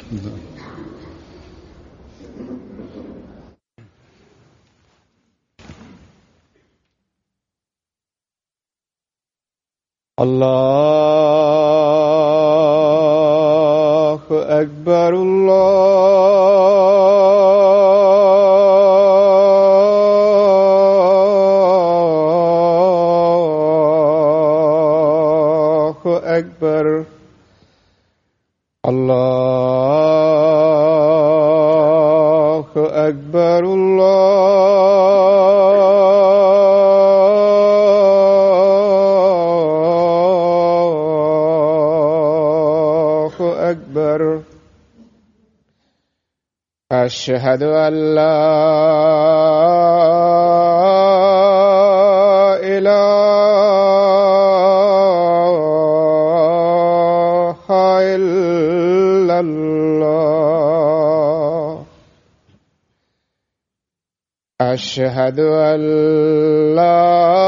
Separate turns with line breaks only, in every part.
الله أكبر الله أكبر الله أكبر أشهد أن لا إله إلا الله أشهد أن لا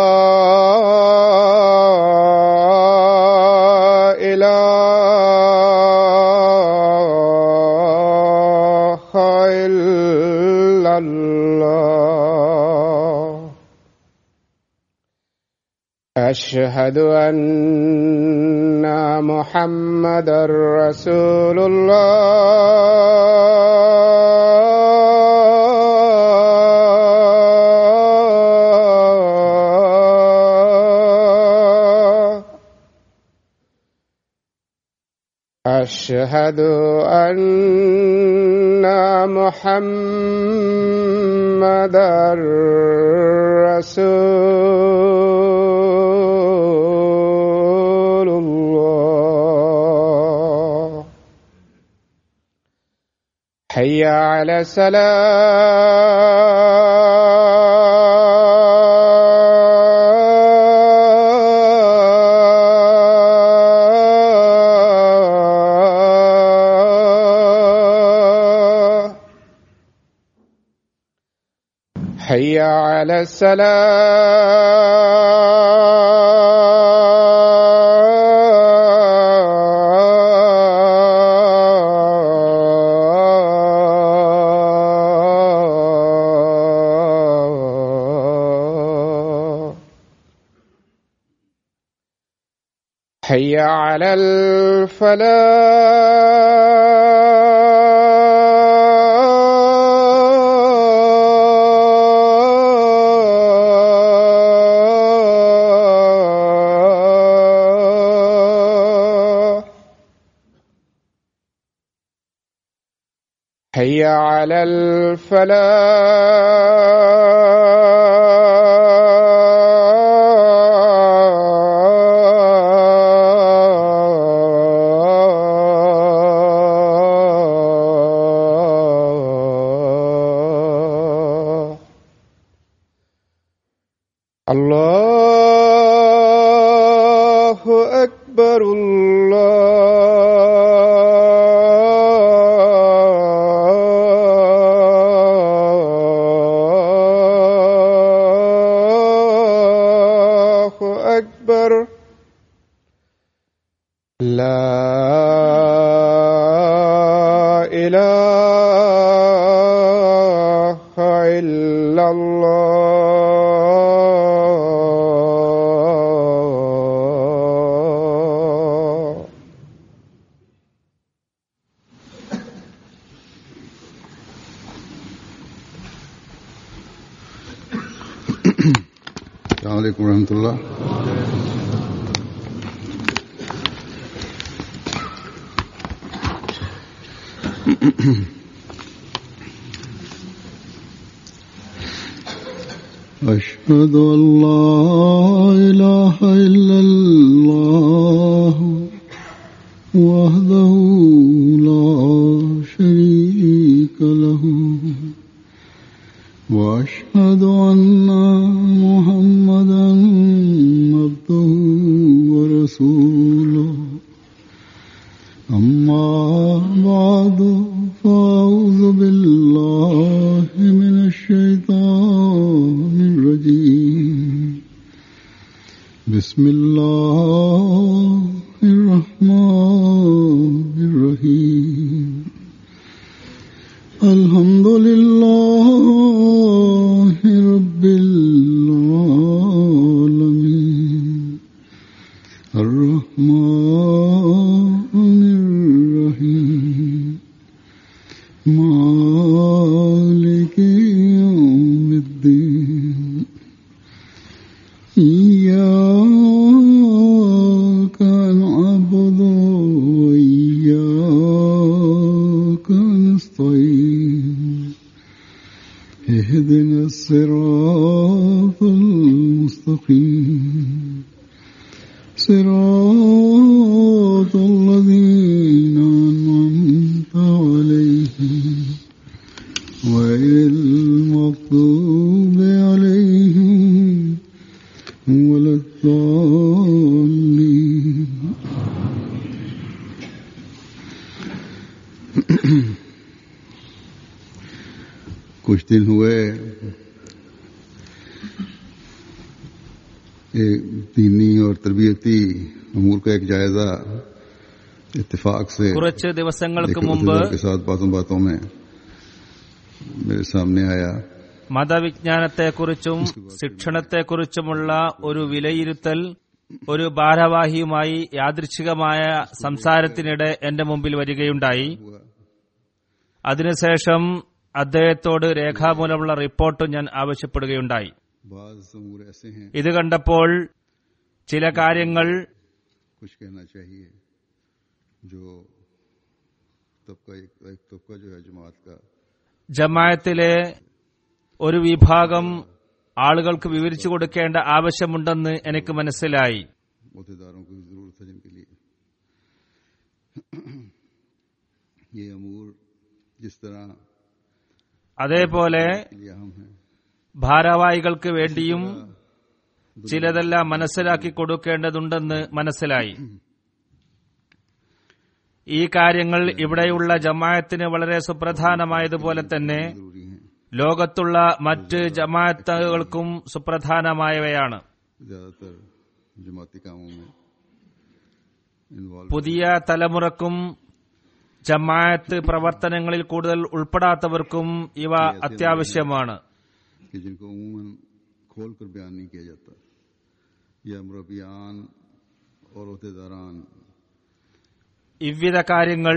أشهد أن محمدًا رسول الله أشهد أن محمدًا رسول الله حي على الصلاة حي على السلام حي على الفلاح حي على الفلاح الله أكبر الله أكبر لا إله إلا الله
السلام عليكم ورحمة الله. أشهد أن لا إله إلا الله وحده لا شريك له وأشهد أن محمدًا عبده ورسوله أما بعد فأعوذ بالله من الشيطان الرجيم بسم الله الرحمن الرحيم الصراط المستقيم صراط الذين أنعمت عليهم غير المغضوب عليهم ولا الضالين. कुछ दिन हुए एक दीनी और तरबियती अमूर का एक जायजा इत्तेफाक से
കുറച്ച് ദിവസങ്ങൾക്ക് മുമ്പ്
के साथ बातों में मेरे सामने आया.
മതവിജ്ഞാനത്തെക്കുറിച്ചും ശിക്ഷണത്തെക്കുറിച്ചുമുള്ള ഒരു വിലയിരുത്തൽ ഒരു ഭാരവാഹിയുമായി യാദൃച്ഛികമായ സംസാരത്തിനിടെ എന്റെ മുമ്പിൽ വരികയുണ്ടായി. അതിനുശേഷം അദ്ദേഹത്തോട് രേഖാമൂലമുള്ള റിപ്പോർട്ട് ഞാൻ ആവശ്യപ്പെടുകയുണ്ടായി. ഇത് കണ്ടപ്പോൾ ചില കാര്യങ്ങൾ ജമാഅത്തിലെ ഒരു വിഭാഗം ആളുകൾക്ക് വിവരിച്ചു കൊടുക്കേണ്ട ആവശ്യമുണ്ടെന്ന് എനിക്ക് മനസ്സിലായി. അതേപോലെ ഭാരവാഹികൾക്ക് വേണ്ടിയും ചിലതെല്ലാം മനസ്സിലാക്കി കൊടുക്കേണ്ടതുണ്ടെന്ന് മനസ്സിലായി. ഈ കാര്യങ്ങൾ ഇവിടെയുള്ള ജമാഅത്തിന് വളരെ സുപ്രധാനമായതുപോലെ തന്നെ ലോകത്തുള്ള മറ്റ് ജമാഅത്തുകൾക്കും സുപ്രധാനമായവയാണ്. പുതിയ തലമുറക്കും ജമാഅത്ത് പ്രവർത്തനങ്ങളിൽ കൂടുതൽ ഉൾപ്പെടാത്തവർക്കും ഇവ അത്യാവശ്യമാണ്. ഇவ்வித കാര്യങ്ങൾ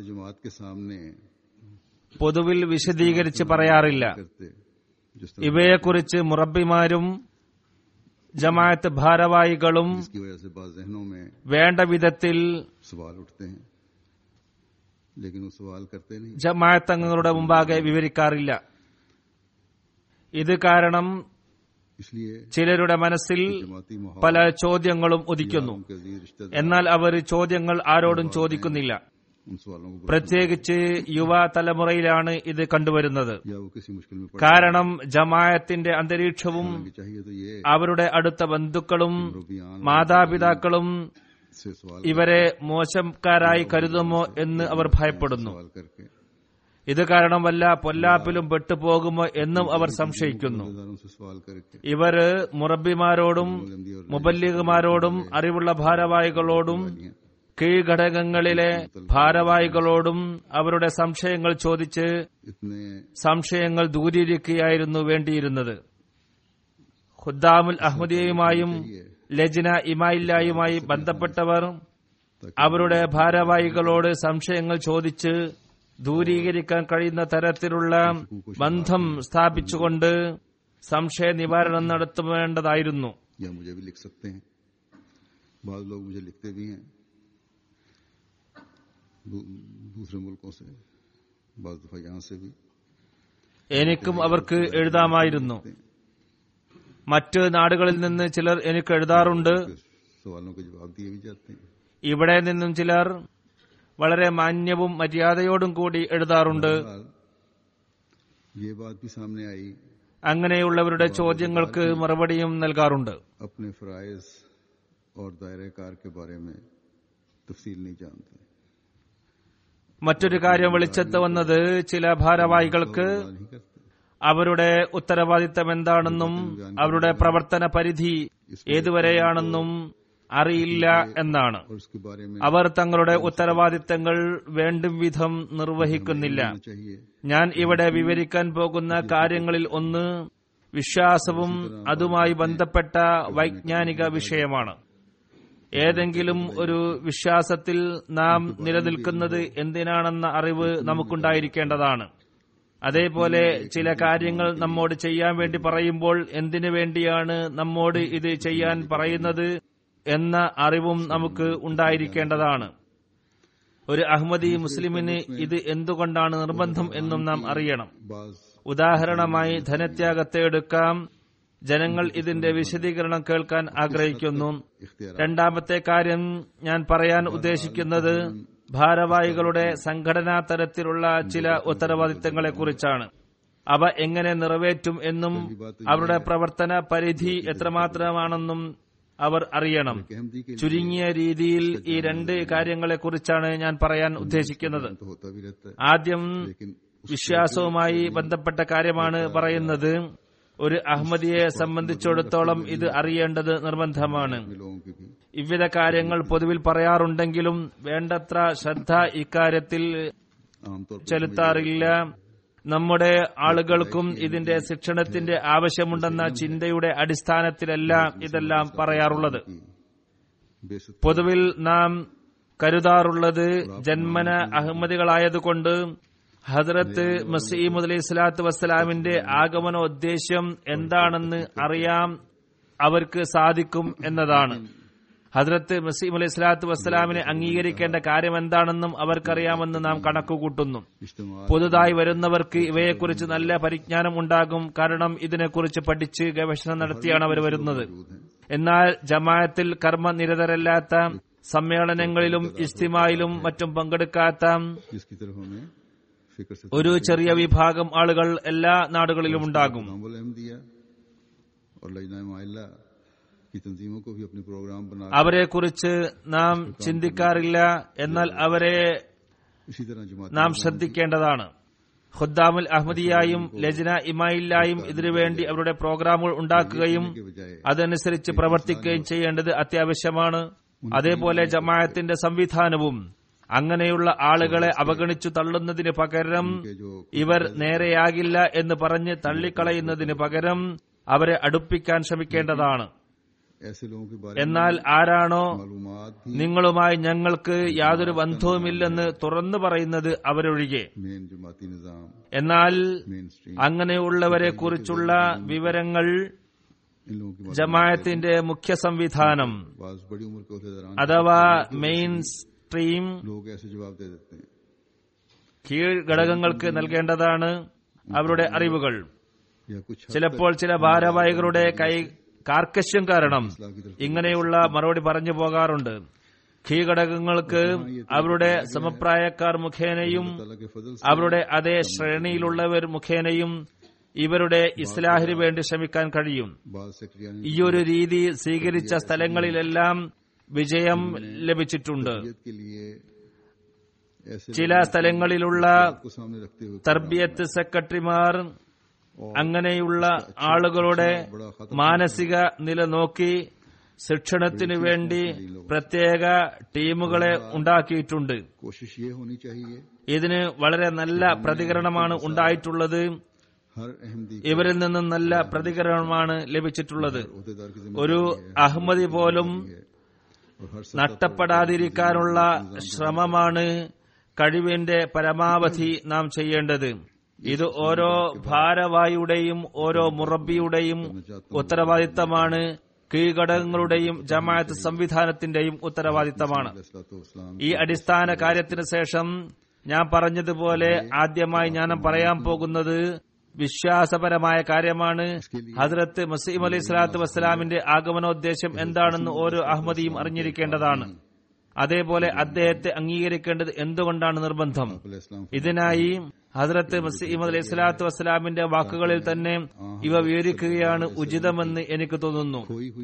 പൊതുവിൽ വിശദീകരിച്ച് പറയാറില്ല. ഇവയെക്കുറിച്ച് മുറബ്ബിമാരും ജമാഅത്ത് ഭാരവാഹികളും വേണ്ട വിധത്തിൽ ജമാഅത്ത് അംഗങ്ങളുടെ മുമ്പാകെ വിവരിക്കാറില്ല. ഇത് കാരണം ചിലരുടെ മനസ്സിൽ പല ചോദ്യങ്ങളും ഉദിക്കുന്നു. എന്നാൽ അവർ ചോദ്യങ്ങൾ ആരോടും ചോദിക്കുന്നില്ല. പ്രത്യേകിച്ച് യുവ തലമുറയിലാണ് ഇത് കണ്ടുവരുന്നത്. കാരണം ജമാഅത്തിന്റെ അന്തരീക്ഷവും അവരുടെ അടുത്ത ബന്ധുക്കളും മാതാപിതാക്കളും ഇവരെ മോശക്കാരായി കരുതുമോ എന്ന് അവർ ഭയപ്പെടുന്നു. ഇത് കാരണം വല്ല പൊല്ലാപ്പിലും പെട്ടുപോകുമോ എന്നും അവർ സംശയിക്കുന്നു. ഇവർ മുറബ്ബിമാരോടും മുബല്ലിഗുമാരോടും അറിവുള്ള ഭാരവാഹികളോടും കീഴ്ഘടകങ്ങളിലെ ഭാരവാഹികളോടും അവരുടെ സംശയങ്ങൾ ചോദിച്ച് സംശയങ്ങൾ ദൂരീകരിക്കുകയായിരുന്നു വേണ്ടിയിരുന്നത്. ഖുദ്ദാമുൽ അഹ്മദിയയുമായും ലജ്ന ഇമായില്ലായുമായി ബന്ധപ്പെട്ടവർ അവരുടെ ഭാരവാഹികളോട് സംശയങ്ങൾ ചോദിച്ച് ദൂരീകരിക്കാൻ കഴിയുന്ന തരത്തിലുള്ള ബന്ധം സ്ഥാപിച്ചുകൊണ്ട് സംശയ നിവാരണം നടത്തേണ്ടതായിരുന്നു. എനിക്കും അവർക്ക് എഴുതാമായിരുന്നു. മറ്റ് നാടുകളിൽ നിന്ന് ചിലർ എനിക്ക് എഴുതാറുണ്ട്. ഇവിടെ നിന്നും ചിലർ വളരെ മാന്യവും മര്യാദയോടും കൂടി എഴുതാറുണ്ട്. അങ്ങനെയുള്ളവരുടെ ചോദ്യങ്ങൾക്ക് മറുപടിയും നൽകാറുണ്ട്. മറ്റൊരു കാര്യം വെളിച്ചത്ത് വന്നത് ചില ഭാരവാഹികൾക്ക് അവരുടെ ഉത്തരവാദിത്തം എന്താണെന്നും അവരുടെ പ്രവർത്തന പരിധി ഏതുവരെയാണെന്നും അറിയില്ല എന്നാണ്. അവർ തങ്ങളുടെ ഉത്തരവാദിത്തങ്ങൾ വേണ്ടും വിധം നിർവഹിക്കുന്നില്ല. ഞാൻ ഇവിടെ വിവരിക്കാൻ പോകുന്ന കാര്യങ്ങളിൽ ഒന്ന് വിശ്വാസവും അതുമായി ബന്ധപ്പെട്ട വൈജ്ഞാനിക വിഷയമാണ്. ഏതെങ്കിലും ഒരു വിശ്വാസത്തിൽ നാം നിലനിൽക്കുന്നത് എന്തിനാണെന്ന അറിവ് നമുക്കുണ്ടായിരിക്കേണ്ടതാണ്. അതേപോലെ ചില കാര്യങ്ങൾ നമ്മോട് ചെയ്യാൻ വേണ്ടി പറയുമ്പോൾ എന്തിനു വേണ്ടിയാണ് നമ്മോട് ഇത് ചെയ്യാൻ പറയുന്നത് എന്ന അറിവും നമുക്ക് ഉണ്ടായിരിക്കേണ്ടതാണ്. ഒരു അഹ്മദി മുസ്ലിമിന് ഇത് എന്തുകൊണ്ടാണ് നിർബന്ധം എന്നും നാം അറിയണം. ഉദാഹരണമായി ധനത്യാഗത്തെ എടുക്കാം. ജനങ്ങൾ ഇതിന്റെ വിശദീകരണം കേൾക്കാൻ ആഗ്രഹിക്കുന്നു. രണ്ടാമത്തെ കാര്യം ഞാൻ പറയാൻ ഉദ്ദേശിക്കുന്നത് ഭാരവാഹികളുടെ സംഘടനാ തലത്തിലുള്ള ചില ഉത്തരവാദിത്തങ്ങളെക്കുറിച്ചാണ്. അവ എങ്ങനെ നിറവേറ്റും എന്നും അവരുടെ പ്രവർത്തന പരിധി എത്രമാത്രമാണെന്നും അവർ അറിയണം. ചുരുങ്ങിയ രീതിയിൽ ഈ രണ്ട് കാര്യങ്ങളെക്കുറിച്ചാണ് ഞാൻ പറയാൻ ഉദ്ദേശിക്കുന്നത്. ആദ്യം വിശ്വാസവുമായി ബന്ധപ്പെട്ട കാര്യമാണ് പറയുന്നത്. ഒരു അഹമ്മദിയെ സംബന്ധിച്ചിടത്തോളം ഇത് അറിയേണ്ടത് നിർബന്ധമാണ്. വിവിധ കാര്യങ്ങൾ പൊതുവിൽ പറയാറുണ്ടെങ്കിലും വേണ്ടത്ര ശ്രദ്ധ ഇക്കാര്യത്തിൽ ചെലുത്താറില്ല. നമ്മുടെ ആളുകൾക്കും ഇതിന്റെ ശിക്ഷണത്തിന്റെ ആവശ്യമുണ്ടെന്ന ചിന്തയുടെ അടിസ്ഥാനത്തിലല്ല ഇതെല്ലാം പറയാറുള്ളത്. പൊതുവിൽ നാം കരുതാറുള്ളത് ജന്മന അഹമ്മദികളായതുകൊണ്ട് ഹദ്റത്ത് മസീഹ് അലൈഹി സ്വലാത്തു വസ്സലാമിന്റെ ആഗമനോദ്ദേശ്യം എന്താണെന്ന് അറിയാൻ അവർക്ക് സാധിക്കും എന്നതാണ്. ഹദ്റത്ത് മസീഹ് അലൈഹി സ്വലാത്തു വസ്സലാമിനെ അംഗീകരിക്കേണ്ട കാര്യം എന്താണെന്നും അവർക്കറിയാമെന്ന് നാം കണക്കുകൂട്ടുന്നു. പുതുതായി വരുന്നവർക്ക് ഇവയെക്കുറിച്ച് നല്ല പരിജ്ഞാനം ഉണ്ടാകും. കാരണം ഇതിനെക്കുറിച്ച് പഠിച്ച് ഗവേഷണം നടത്തിയാണ് അവർ വരുന്നത്. എന്നാൽ ജമാഅത്തിൽ കർമ്മനിരതരല്ലാത്ത, സമ്മേളനങ്ങളിലും ഇസ്തിമായിലും മറ്റും പങ്കെടുക്കാത്ത ഒരു ചെറിയ വിഭാഗം ആളുകൾ എല്ലാ നാടുകളിലും ഉണ്ടാകും. അവരെക്കുറിച്ച് നാം ചിന്തിക്കാറില്ല. എന്നാൽ അവരെ നാം ശ്രദ്ധിക്കേണ്ടതാണ്. ഖുദ്ദാമുൽ അഹ്മദിയായും ലജ്ന ഇമായില്ലായും ഇതിനുവേണ്ടി അവരുടെ പ്രോഗ്രാമുകൾ ഉണ്ടാക്കുകയും അതനുസരിച്ച് പ്രവർത്തിക്കുകയും ചെയ്യേണ്ടത് അത്യാവശ്യമാണ്. അതേപോലെ ജമാഅത്തിന്റെ സംവിധാനവും അങ്ങനെയുള്ള ആളുകളെ അവഗണിച്ചു തള്ളുന്നതിന് പകരം, ഇവർ നേരെയാകില്ല എന്ന് പറഞ്ഞ് തള്ളിക്കളയുന്നതിന് പകരം അവരെ അടുപ്പിക്കാൻ ശ്രമിക്കേണ്ടതാണ്. എന്നാൽ ആരാണോ നിങ്ങളുമായി ഞങ്ങൾക്ക് യാതൊരു ബന്ധവുമില്ലെന്ന് തുറന്നു പറയുന്നത് അവരൊഴികെ, എന്നാൽ അങ്ങനെയുള്ളവരെ കുറിച്ചുള്ള വിവരങ്ങൾ ജമാഅത്തിന്റെ മുഖ്യ സംവിധാനം അഥവാ മെയിൻ സ്ട്രീം കീഴ്ഘടകങ്ങൾക്ക് നൽകേണ്ടതാണ്. അവരുടെ അറിവുകൾ ചിലപ്പോൾ ചില ഭാരവാഹികളുടെ കാർക്കശ്യം കാരണം ഇങ്ങനെയുള്ള മറുപടി പറഞ്ഞു പോകാറുണ്ട്. കീഴ്ഘടകങ്ങൾക്ക് അവരുടെ സമപ്രായക്കാർ മുഖേനയും അവരുടെ അതേ ശ്രേണിയിലുള്ളവർ മുഖേനയും ഇവരുടെ ഇസ്ലാഹിന് വേണ്ടി ശ്രമിക്കാൻ കഴിയും. ഈയൊരു രീതി സ്വീകരിച്ച സ്ഥലങ്ങളിലെല്ലാം വിജയം ലഭിച്ചിട്ടുണ്ട്. ചില സ്ഥലങ്ങളിലുള്ള തർബിയത്ത് സെക്രട്ടറിമാർ അങ്ങനെയുള്ള ആളുകളുടെ മാനസിക നില നോക്കി ശിക്ഷണത്തിനു വേണ്ടി പ്രത്യേക ടീമുകളെ ഉണ്ടാക്കിയിട്ടുണ്ട്. ഇതിന് വളരെ നല്ല പ്രതികരണമാണ് ഉണ്ടായിട്ടുള്ളത്. ഇവരിൽ നിന്നും നല്ല പ്രതികരണമാണ് ലഭിച്ചിട്ടുള്ളത്. ഒരു അഹമ്മദി പോലും നഷ്ടപ്പെടാതിരിക്കാനുള്ള ശ്രമമാണ് കഴിവിന്റെ പരമാവധി നാം ചെയ്യേണ്ടത്. ഇത് ഓരോ ഭാരവാഹിയുടെയും ഓരോ മുറബിയുടെയും ഉത്തരവാദിത്തമാണ്. കീഴ്ഘടകങ്ങളുടെയും ജമാഅത്ത് സംവിധാനത്തിന്റെയും ഉത്തരവാദിത്തമാണ്. ഈ അടിസ്ഥാന കാര്യത്തിന് ശേഷം ഞാൻ പറഞ്ഞതുപോലെ ആദ്യമായി ഞാൻ പറയാൻ പോകുന്നത് വിശ്വാസപരമായ കാര്യമാണ്. ഹദ്റത്ത് മസീഹ് അലൈഹി സ്വലാത്തു വസ്സലാമിന്റെ ആഗമനോദ്ദേശ്യം എന്താണെന്ന് ഓരോ അഹമ്മദിയും അറിഞ്ഞിരിക്കേണ്ടതാണ്. അതേപോലെ അദ്ദേഹത്തെ അംഗീകരിക്കേണ്ടത് എന്തുകൊണ്ടാണ് നിർബന്ധം. ഇതിനായി ഹദ്റത്ത് മസീഹ് അലൈഹി സ്വലാത്തു വസ്സലാമിന്റെ വാക്കുകളിൽ തന്നെ ഇവ വിവരിക്കുകയാണ് ഉചിതമെന്ന് എനിക്ക് തോന്നുന്നു.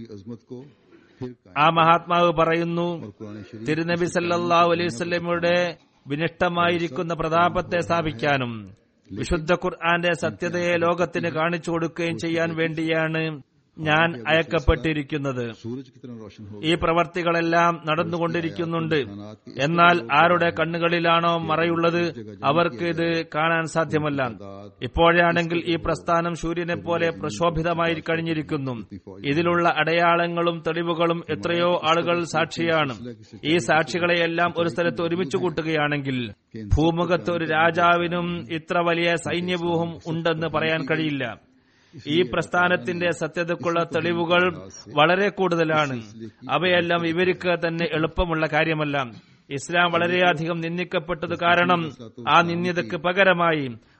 ആ മഹാത്മാവ് പറയുന്നു, തിരുനബി സല്ലല്ലാഹു അലൈഹി വസല്ലമയുടെ വിനിഷ്ടമായിരിക്കുന്ന പ്രതാപത്തെ സ്ഥാപിക്കാനും വിശുദ്ധ ഖുർആന്റെ സത്യതയെ ലോകത്തിന് കാണിച്ചു കൊടുക്കുകയും ചെയ്യാൻ വേണ്ടിയാണ് ഞാൻ അയക്കപ്പെട്ടിരിക്കുന്നത്. ഈ പ്രവർത്തികളെല്ലാം നടന്നുകൊണ്ടിരിക്കുന്നുണ്ട്. എന്നാൽ ആരുടെ കണ്ണുകളിലാണോ മറയുള്ളത് അവർക്ക് ഇത് കാണാൻ സാധ്യമല്ല. ഇപ്പോഴാണെങ്കിൽ ഈ പ്രസ്ഥാനം സൂര്യനെ പോലെ പ്രശോഭിതമായി കഴിഞ്ഞിരിക്കുന്നു. ഇതിലുള്ള അടയാളങ്ങളും തെളിവുകളും എത്രയോ ആളുകൾ സാക്ഷിയാണ്. ഈ സാക്ഷികളെയെല്ലാം ഒരു സ്ഥലത്ത് ഒരുമിച്ച് കൂട്ടുകയാണെങ്കിൽ ഭൂമുഖത്ത് ഒരു രാജാവിനും ഇത്ര വലിയ സൈന്യവ്യൂഹം ഉണ്ടെന്ന് പറയാൻ കഴിയില്ല. ഈ പ്രസ്ഥാനത്തിന്റെ സത്യതയ്ക്കുള്ള തെളിവുകൾ വളരെ കൂടുതലാണ്. അവയെല്ലാം വിവരിക്കുക തന്നെ എളുപ്പമുള്ള കാര്യമല്ല. ഇസ്ലാം വളരെയധികം നിന്ദിക്കപ്പെട്ടത് കാരണം ആ നിന്ദ്യതയ്ക്ക് പകരമായി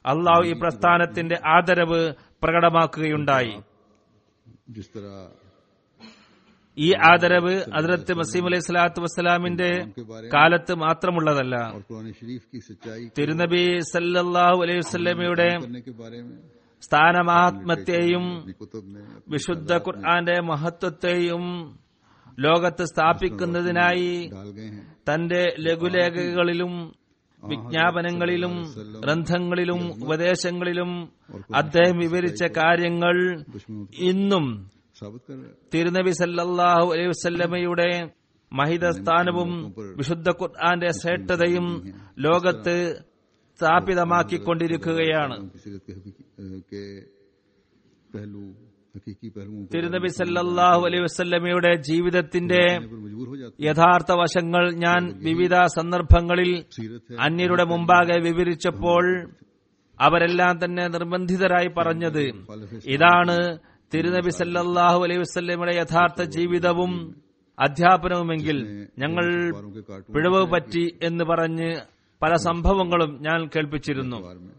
അള്ളാഹു ഈ പ്രസ്ഥാനത്തിന്റെ ആദരവ് പ്രകടമാക്കുകയുണ്ടായി.
जिस तरह
ഈ ആദരവ് ഹദ്റത്ത് മസീഹ് അലൈഹി സ്വലാത്തു വസ്സലാമിന്റെ കാലത്ത് മാത്രമുള്ളതല്ല.
और कुरान शरीफ की सच्चाई
തിരുനബി സല്ലല്ലാഹു അലൈഹി വസല്ലമയുടെ
करने के बारे में
സ്ഥാനമഹാത്മ്യത്തെയും
अपनी कुतुब में
വിശുദ്ധ ഖുർആന്റെ മഹത്വത്തെയും ലോകത്ത് സ്ഥാപിക്കുന്നതിനായി
डाल गए हैं.
തന്റെ ലഘുലേഖകളിലും വിജ്ഞാപനങ്ങളിലും ഗ്രന്ഥങ്ങളിലും ഉപദേശങ്ങളിലും അദ്ദേഹം വിവരിച്ച കാര്യങ്ങൾ ഇന്നും
साबित कर रहे हैं.
തിരുനബി സല്ലല്ലാഹു അലൈഹി വസല്ലമയുടെ മഹിതസ്ഥാനവും വിശുദ്ധ ഖുർആന്റെ ശ്രേഷ്ഠതയും ലോകത്ത് സ്ഥാപിതമാക്കിക്കൊണ്ടിരിക്കുകയാണ്.
उनकी सीरत के पहलू हकीकी पहलुओं को
തിരുനബി സല്ലല്ലാഹു അലൈഹി വസല്ലമയുടെ ജീവിതത്തിന്റെ
पर मजबूर हो जाते
യഥാർത്ഥ വശങ്ങൾ ഞാൻ വിവിധ സന്ദർഭങ്ങളിൽ
सीरत है.
അന്യരുടെ മുമ്പാകെ വിവരിച്ചപ്പോൾ അവരെല്ലാം തന്നെ നിർബന്ധിതരായി പറഞ്ഞത് ഇതാണ് തിരുനബി സല്ലല്ലാഹു അലൈഹി വസല്ലമയുടെ യഥാർത്ഥ ജീവിതവും അധ്യാപനവുമെങ്കിൽ ഞങ്ങൾ പിഴവ് പറ്റി എന്ന് പറഞ്ഞ് പല സംഭവങ്ങളും ഞാൻ കേൾപ്പിച്ചിരുന്നു.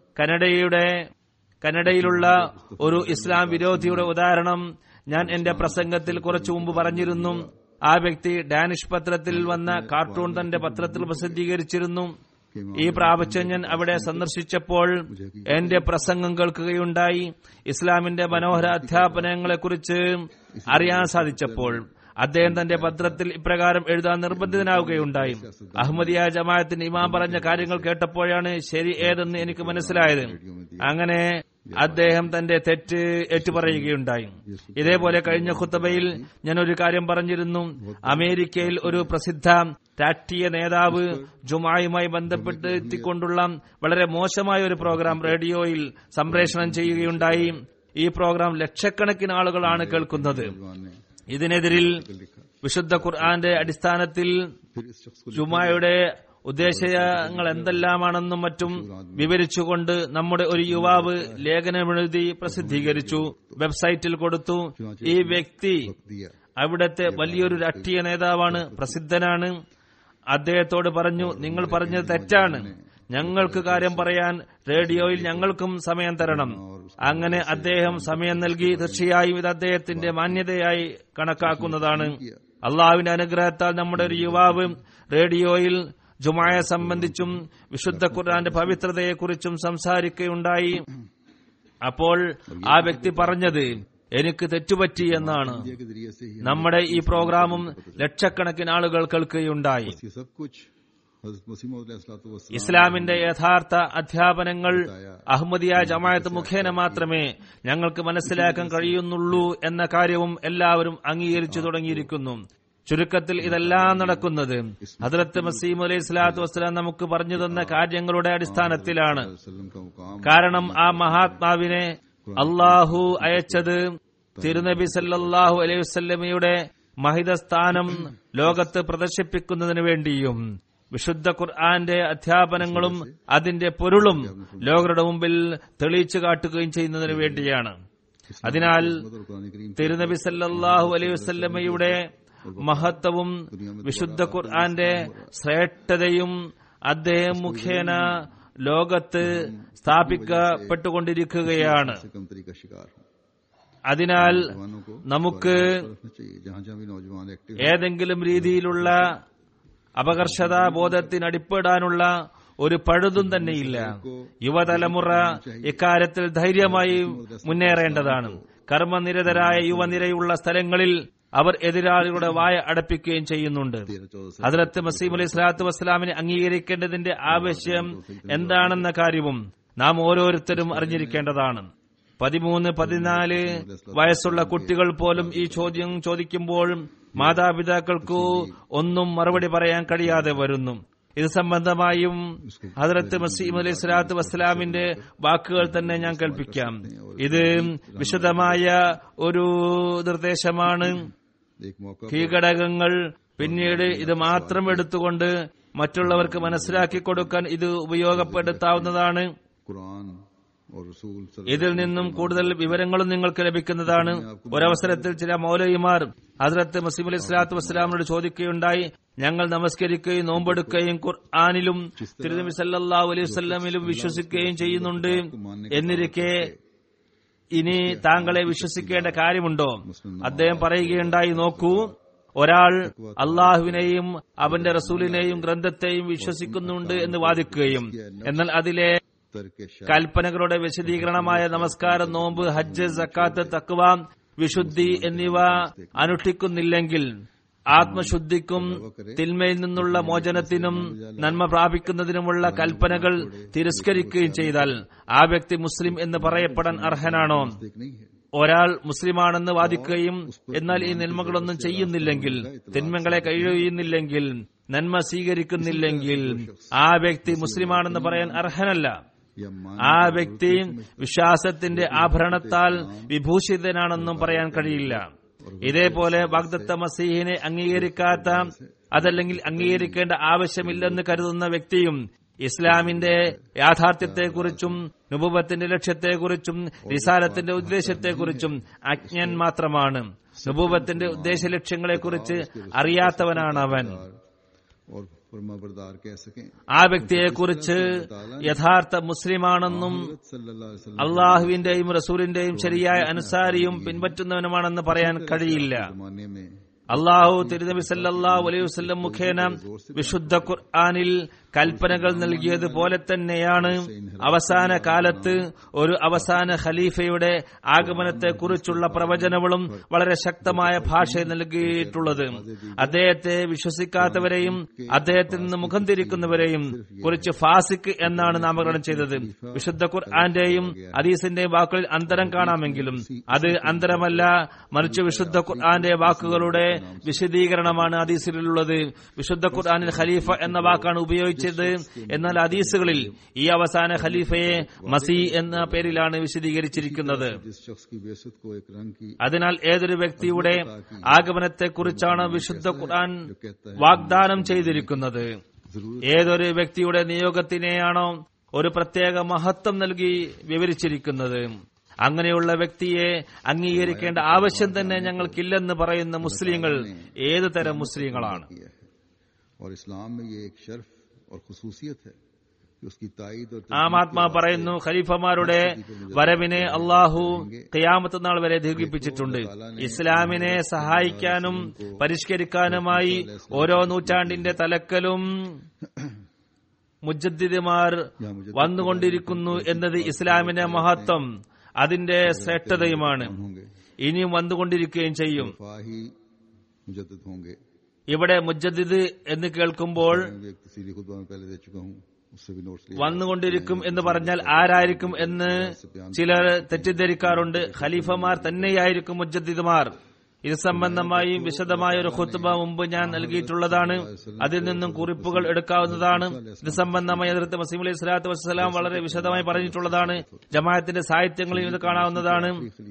കനഡയിലുള്ള ഒരു ഇസ്ലാം വിരോധിയുടെ ഉദാഹരണം ഞാൻ എന്റെ പ്രസംഗത്തിൽ കുറച്ചു മുമ്പ് പറഞ്ഞിരുന്നു. ആ വ്യക്തി ഡാനിഷ് പത്രത്തിൽ വന്ന കാർട്ടൂൺ തന്റെ പത്രത്തിൽ പ്രസിദ്ധീകരിച്ചിരുന്നു. ഈ പ്രാവശ്യം ഞാൻ അവിടെ സന്ദർശിച്ചപ്പോൾ എന്റെ പ്രസംഗം കേൾക്കുകയുണ്ടായി. ഇസ്ലാമിന്റെ മനോഹര അധ്യാപനങ്ങളെക്കുറിച്ച് അറിയാൻ സാധിച്ചപ്പോൾ അദ്ദേഹം തന്റെ പത്രത്തിൽ ഇപ്രകാരം എഴുതാൻ നിർബന്ധിതനാവുകയുണ്ടായി. അഹമ്മദിയ ജമാഅത്തിന്റെ ഇമാം പറഞ്ഞ കാര്യങ്ങൾ കേട്ടപ്പോഴാണ് ശരി ഏതെന്ന് എനിക്ക് മനസ്സിലായത്. അങ്ങനെ അദ്ദേഹം തന്റെ തെറ്റ് ഏറ്റുപറയുകയുണ്ടായി. ഇതേപോലെ കഴിഞ്ഞ ഖുത്ബയിൽ ഞാൻ ഒരു കാര്യം പറഞ്ഞിരുന്നു. അമേരിക്കയിൽ ഒരു പ്രസിദ്ധ രാഷ്ട്രീയ നേതാവ് ജുമായുമായി ബന്ധപ്പെട്ട് എത്തിക്കൊണ്ടുള്ള വളരെ മോശമായ ഒരു പ്രോഗ്രാം റേഡിയോയിൽ സംപ്രേഷണം ചെയ്യുകയുണ്ടായി. ഈ പ്രോഗ്രാം ലക്ഷക്കണക്കിന് ആളുകളാണ് കേൾക്കുന്നത്. ഇതിനെതിരിൽ വിശുദ്ധ ഖുർആന്റെ അടിസ്ഥാനത്തിൽ ജുമായുടെ ഉദ്ദേശങ്ങൾ എന്തെല്ലാമാണെന്നും മറ്റും വിവരിച്ചുകൊണ്ട് നമ്മുടെ ഒരു യുവാവ് ലേഖനമെഴുതി പ്രസിദ്ധീകരിച്ചു, വെബ്സൈറ്റിൽ കൊടുത്തു. ഈ വ്യക്തി അവിടുത്തെ വലിയൊരു രാഷ്ട്രീയ നേതാവാണ്, പ്രസിദ്ധനാണ്. അദ്ദേഹത്തോട് പറഞ്ഞു, നിങ്ങൾ പറഞ്ഞത് തെറ്റാണ്, ഞങ്ങൾക്ക് കാര്യം പറയാൻ റേഡിയോയിൽ ഞങ്ങൾക്കും സമയം തരണം. അങ്ങനെ അദ്ദേഹം സമയം നൽകി. തീർച്ചയായും ഇത് അദ്ദേഹത്തിന്റെ മാന്യതയായി കണക്കാക്കുന്നതാണ്. അള്ളാഹുവിന്റെ അനുഗ്രഹത്താൽ നമ്മുടെ ഒരു യുവാവ് റേഡിയോയിൽ ജുമായെ സംബന്ധിച്ചും വിശുദ്ധ ഖുർആന്റെ പവിത്രതയെക്കുറിച്ചും സംസാരിക്കുകയുണ്ടായി. അപ്പോൾ ആ വ്യക്തി പറഞ്ഞത് എനിക്ക് തെറ്റുപറ്റി എന്നാണ്. നമ്മുടെ ഈ പ്രോഗ്രാമും ലക്ഷക്കണക്കിന് ആളുകൾ കേൾക്കുകയുണ്ടായി. ഇസ്ലാമിന്റെ യഥാർത്ഥ അധ്യാപനങ്ങൾ അഹമ്മദിയ ജമാഅത്ത് മുഖേന മാത്രമേ ഞങ്ങൾക്ക് മനസ്സിലാക്കാൻ കഴിയുന്നുള്ളൂ എന്ന കാര്യവും എല്ലാവരും അംഗീകരിച്ചു തുടങ്ങിയിരിക്കുന്നു. ചുരുക്കത്തിൽ ഇതെല്ലാം നടക്കുന്നത് ഹദ്റത്ത് മസീഹ് അലൈഹി സ്വലാത്തു വസ്സലാം നമുക്ക് പറഞ്ഞു തന്ന കാര്യങ്ങളുടെ അടിസ്ഥാനത്തിലാണ്. കാരണം ആ മഹാത്മാവിനെ അള്ളാഹു അയച്ചത് തിരുനബി സല്ലല്ലാഹു അലൈഹി വസല്ലമയുടെ മഹിതസ്ഥാനം ലോകത്ത് പ്രദർശിപ്പിക്കുന്നതിനു വേണ്ടിയും വിശുദ്ധ ഖുർആന്റെ അധ്യാപനങ്ങളും അതിന്റെ പൊരുളും ലോകരുടെ മുമ്പിൽ തെളിയിച്ചു കാട്ടുകയും ചെയ്യുന്നതിനു വേണ്ടിയാണ്. അതിനാൽ തിരുനബി സല്ലല്ലാഹു അലൈഹി വസല്ലമയുടെ മഹത്വവും വിശുദ്ധ ഖുർആന്റെ ശ്രേഷ്ഠതയും അദ്ദേഹം മുഖേന ലോകത്ത് സ്ഥാപിക്കപ്പെട്ടുകൊണ്ടിരിക്കുകയാണ്. അതിനാൽ നമുക്ക് ഏതെങ്കിലും രീതിയിലുള്ള അപകർഷതാബോധത്തിനടിപ്പെടാനുള്ള ഒരു പഴുതും തന്നെയില്ല. യുവതലമുറ ഇക്കാര്യത്തിൽ ധൈര്യമായി മുന്നേറേണ്ടതാണ്. കർമ്മനിരതരായ യുവനിരയുള്ള സ്ഥലങ്ങളിൽ അവർ എതിരാളികളുടെ വായ അടപ്പിക്കുകയും ചെയ്യുന്നുണ്ട്. ഹദ്റത്ത് മസീഹ് അലൈഹി സ്വലാത്തു വസ്സലാമിനെ അംഗീകരിക്കേണ്ടതിന്റെ ആവശ്യം എന്താണെന്ന കാര്യവും നാം ഓരോരുത്തരും അറിഞ്ഞിരിക്കേണ്ടതാണ്. 13-14 വയസ്സുള്ള കുട്ടികൾ പോലും ഈ ചോദ്യം ചോദിക്കുമ്പോൾ മാതാപിതാക്കൾക്ക് ഒന്നും മറുപടി പറയാൻ കഴിയാതെ വരുന്നു. ഇത് സംബന്ധമായും ഹദ്റത്ത് മസീഹ് അലൈഹി സ്വലാത്തു വസ്സലാമിന്റെ വാക്കുകൾ തന്നെ ഞാൻ കേൾപ്പിക്കാം. ഇത് വിശദമായ ഒരു നിർദ്ദേശമാണ്. കീഴ്ഘടകങ്ങൾ പിന്നീട് ഇത് മാത്രം എടുത്തുകൊണ്ട് മറ്റുള്ളവർക്ക് മനസ്സിലാക്കി കൊടുക്കാൻ ഇത് ഉപയോഗപ്പെടുത്താവുന്നതാണ്.
और रसूल
ഇതിൽ നിന്നും കൂടുതൽ വിവരങ്ങളും നിങ്ങൾക്ക് ലഭിക്കുന്നതാണ്. ഒരവസരത്തിൽ ചില മൗലവിമാർ ഹസ്രത്ത് മസീഹ് അലൈഹി സ്വലാത്തു വസ്സലാമിനോട് ചോദിക്കുകയുണ്ടായി, ഞങ്ങൾ നമസ്കരിക്കുകയും നോമ്പെടുക്കുകയും ഖുർആനിലും തിരുനബി സല്ലല്ലാഹു അലൈഹി വസല്ലമിലും വിശ്വസിക്കുകയും ചെയ്യുന്നുണ്ട്. എന്നിരിക്കെ ഇനി താങ്കളെ വിശ്വസിക്കേണ്ട കാര്യമുണ്ടോ? അദ്ദേഹം പറയുകയുണ്ടായി, നോക്കൂ, ഒരാൾ അള്ളാഹുവിനെയും അവന്റെ റസൂലിനെയും ഗ്രന്ഥത്തെയും വിശ്വസിക്കുന്നുണ്ട് എന്ന് വാദിക്കുകയും എന്നാൽ അതിലെ കൽപ്പനകളുടെ വിശദീകരണമായ നമസ്കാരം, നോമ്പ്, ഹജ്ജ്, സക്കാത്ത്, തഖ്വ, വിശുദ്ധി എന്നിവ അനുഷ്ഠിക്കുന്നില്ലെങ്കിൽ ആത്മശുദ്ധിക്കും തിന്മയിൽ നിന്നുള്ള മോചനത്തിനും നന്മ പ്രാപിക്കുന്നതിനുമുള്ള കൽപ്പനകൾ തിരസ്കരിക്കുകയും ചെയ്താൽ ആ വ്യക്തി മുസ്ലിം എന്ന് പറയപ്പെടാൻ അർഹനാണോ? ഒരാൾ മുസ്ലിമാണെന്ന് വാദിക്കുകയും എന്നാൽ ഈ നന്മകളൊന്നും ചെയ്യുന്നില്ലെങ്കിൽ, തിന്മകളെ കഴിയുന്നില്ലെങ്കിൽ, നന്മ സ്വീകരിക്കുന്നില്ലെങ്കിൽ ആ വ്യക്തി മുസ്ലിമാണെന്ന് പറയാൻ അർഹനല്ല. ആ വ്യക്തി വിശ്വാസത്തിന്റെ ആഭരണത്താൽ വിഭൂഷിതനാണെന്നും പറയാൻ കഴിയില്ല. ഇതേപോലെ വാഗ്ദത്ത മസീഹിനെ അംഗീകരിക്കാത്ത, അതല്ലെങ്കിൽ അംഗീകരിക്കേണ്ട ആവശ്യമില്ലെന്ന് കരുതുന്ന വ്യക്തിയും ഇസ്ലാമിന്റെ യാഥാർത്ഥ്യത്തെക്കുറിച്ചും നുബുവത്തിന്റെ ലക്ഷ്യത്തെക്കുറിച്ചും റിസാലത്തിന്റെ ഉദ്ദേശത്തെക്കുറിച്ചും അജ്ഞൻ മാത്രമാണ്. നുബുവത്തിന്റെ ഉദ്ദേശ ലക്ഷ്യങ്ങളെക്കുറിച്ച് അറിയാത്തവനാണ് അവൻ. ആ വ്യക്തിയെക്കുറിച്ച് യഥാർത്ഥ മുസ്ലിമാണെന്നും അള്ളാഹുവിന്റെയും റസൂലിന്റെയും ശരിയായ അനുസാരിയും പിൻപറ്റുന്നവനുമാണെന്ന് പറയാൻ കഴിയില്ല. അള്ളാഹു തിരുനബി സല്ലല്ലാഹു അലൈഹി വസല്ലം മുഖേന വിശുദ്ധ ഖുർആനിൽ കൽപ്പനകൾ നൽകിയതുപോലെ തന്നെയാണ് അവസാന കാലത്ത് ഒരു അവസാന ഖലീഫയുടെ ആഗമനത്തെക്കുറിച്ചുള്ള പ്രവചനങ്ങളും വളരെ ശക്തമായ ഭാഷയിൽ നൽകിയിട്ടുള്ളത്. അദ്ദേഹത്തെ വിശ്വസിക്കാത്തവരെയും അദ്ദേഹത്തിൽ നിന്ന് മുഖം തിരിക്കുന്നവരെയും കുറിച്ച് ഫാസിഖ് എന്നാണ് നാമകരണം ചെയ്തത്. വിശുദ്ധ ഖുർആന്റെയും ഹദീസിന്റെയും വാക്കുകളിൽ അന്തരം കാണാമെങ്കിലും അത് അന്തരമല്ല, മറിച്ച് വിശുദ്ധ ഖുർആന്റെ വാക്കുകളുടെ വിശദീകരണമാണ് ഹദീസിലുള്ളത്. വിശുദ്ധ ഖുർആനിൽ ഖലീഫ എന്ന വാക്കാണ് ഉപയോഗിച്ചത്, എന്നാൽ ഹദീസുകളിൽ ഈ അവസാന ഖലീഫയെ മസീ എന്ന പേരിലാണ് വിശദീകരിച്ചിരിക്കുന്നത്. അതിനാൽ ഏതൊരു വ്യക്തിയുടെ ആഗമനത്തെക്കുറിച്ചാണ് വിശുദ്ധ ഖുർആൻ വാഗ്ദാനം ചെയ്തിരിക്കുന്നത്, ഏതൊരു വ്യക്തിയുടെ നിയോഗത്തിനെയാണോ ഒരു പ്രത്യേക മഹത്വം നൽകി വിവരിച്ചിരിക്കുന്നത്, അങ്ങനെയുള്ള വ്യക്തിയെ അംഗീകരിക്കേണ്ട ആവശ്യം തന്നെ ഞങ്ങൾക്കില്ലെന്ന് പറയുന്ന മുസ്ലിങ്ങൾ ഏതു തരം മുസ്ലിങ്ങളാണ്? ആമാത്മാ പറയുന്നു, ഖലീഫമാരുടെ വരവിനെ അള്ളാഹു ഖിയാമത്ത് നാൾ വരെ ദീർഘിപ്പിച്ചിട്ടുണ്ട്. ഇസ്ലാമിനെ സഹായിക്കാനും പരിഷ്കരിക്കാനുമായി ഓരോ നൂറ്റാണ്ടിന്റെ തലക്കലും മുജദ്ദിദുമാർ വന്നുകൊണ്ടിരിക്കുന്നു എന്നത് ഇസ്ലാമിന്റെ മഹത്വം, അതിന്റെ ശ്രേഷ്ഠതയുമാണ്. ഇനിയും വന്നുകൊണ്ടിരിക്കുകയും ചെയ്യും. ഇവിടെ മുജദ്ദിദ് എന്ന് കേൾക്കുമ്പോൾ വന്നുകൊണ്ടിരിക്കും എന്ന് പറഞ്ഞാൽ ആരായിരിക്കും എന്ന് ചിലർ തെറ്റിദ്ധരിക്കാറുണ്ട്. ഖലീഫമാർ തന്നെയായിരിക്കും മുജദ്ദിദുമാർ. ഇത് സംബന്ധമായും വിശദമായ ഒരു ഖുത്ബ മുമ്പ് ഞാൻ നൽകിയിട്ടുള്ളതാണ്. അതിൽ നിന്നും കുറിപ്പുകൾ എടുക്കാവുന്നതാണ്. ഇത് സംബന്ധമായി ഹദ്റത്ത് മസീഹ് അലൈഹി സ്വലാത്തു വസ്സലാം വളരെ വിശദമായി പറഞ്ഞിട്ടുള്ളതാണ്. ജമാഅത്തിന്റെ സാഹിത്യങ്ങളിൽ ഇത് കാണാവുന്നതാണ്.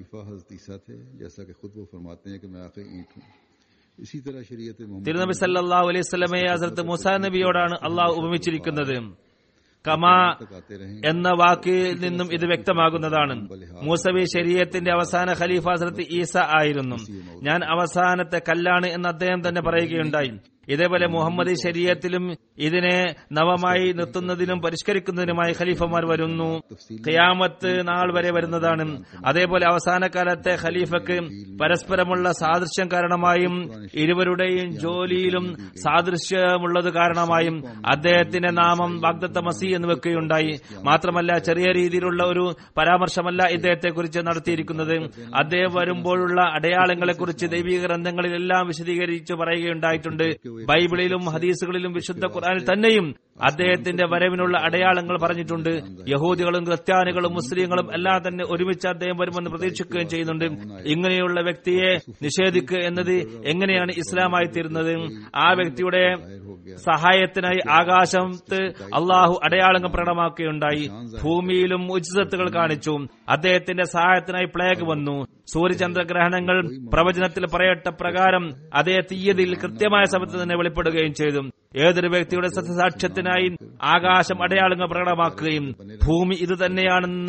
തിരുനബി സല്ലല്ലാഹു അലൈഹി വസല്ലമയെ ഹദ്റത്ത് മൂസാ നബിയോടാണ് അള്ളാഹു ഉപമിച്ചിരിക്കുന്നത്. കമാ എന്ന വാക്കിൽ നിന്നും ഇത് വ്യക്തമാകുന്നതാണ്. മൂസവി ശരീഅത്തിന്റെ അവസാന ഖലീഫ ഹദ്റത്ത് ഈസ ആയിരുന്നു. ഞാൻ അവസാനത്തെ കല്ലാണ് എന്ന് അദ്ദേഹം തന്നെ പറയുകയുണ്ടായി. ഇതേപോലെ മുഹമ്മദി ശരീഅത്തിലും ഇതിനെ നവമായി നിർത്തുന്നതിനും പരിഷ്കരിക്കുന്നതിനുമായി ഖലീഫമാർ വരുന്നു. ഖിയാമത്ത് നാൾ വരെ വരുന്നതാണ്. അതേപോലെ അവസാന കാലത്തെ ഖലീഫക്ക് പരസ്പരമുള്ള സാദൃശ്യം കാരണമായും ഇരുവരുടെയും ജോലിയിലും സാദൃശ്യമുള്ളത് കാരണമായും അദ്ദേഹത്തിന്റെ നാമം വാഗ്ദത്ത മസീഹ് എന്ന് വെക്കുകയുണ്ടായി. മാത്രമല്ല ചെറിയ രീതിയിലുള്ള ഒരു പരാമർശമല്ല ഇദ്ദേഹത്തെക്കുറിച്ച് നടത്തിയിരിക്കുന്നത്. അദ്ദേഹം വരുമ്പോഴുള്ള അടയാളങ്ങളെക്കുറിച്ച് ദൈവിക ഗ്രന്ഥങ്ങളിലെല്ലാം വിശദീകരിച്ച് പറയുകയുണ്ടായിട്ടുണ്ട്. ബൈബിളിലും ഹദീസുകളിലും വിശുദ്ധ ഖുർആനിൽ തന്നെയും അദ്ദേഹത്തിന്റെ വരവിനുള്ള അടയാളങ്ങൾ പറഞ്ഞിട്ടുണ്ട്. യഹൂദികളും ക്രിസ്ത്യാനികളും മുസ്ലിങ്ങളും എല്ലാം തന്നെ ഒരുമിച്ച് അദ്ദേഹം വരുമെന്ന് പ്രതീക്ഷിക്കുകയും ചെയ്യുന്നുണ്ട്. ഇങ്ങനെയുള്ള വ്യക്തിയെ നിഷേധിക്കുക എന്നത് എങ്ങനെയാണ് ഇസ്ലാമായി തീരുന്നത്? ആ വ്യക്തിയുടെ സഹായത്തിനായി ആകാശത്ത് അള്ളാഹു അടയാളങ്ങൾ പ്രകടമാക്കുകയുണ്ടായി. ഭൂമിയിലും മുഅ്ജിസത്തുകൾ കാണിച്ചു. അദ്ദേഹത്തിന്റെ സഹായത്തിനായി പ്ലേഗ് വന്നു. സൂര്യചന്ദ്രഗ്രഹണങ്ങൾ പ്രവചനത്തിൽ പറയട്ട പ്രകാരം അതേ തീയതിയിൽ കൃത്യമായ സമയത്ത് തന്നെ വെളിപ്പെടുകയും ചെയ്തു. ഏതൊരു വ്യക്തിയുടെ സത്യസാക്ഷ്യത്തിനായി ആകാശം അടയാളങ്ങൾ പ്രകടമാക്കുകയും ഭൂമി ഇത് തന്നെയാണെന്ന്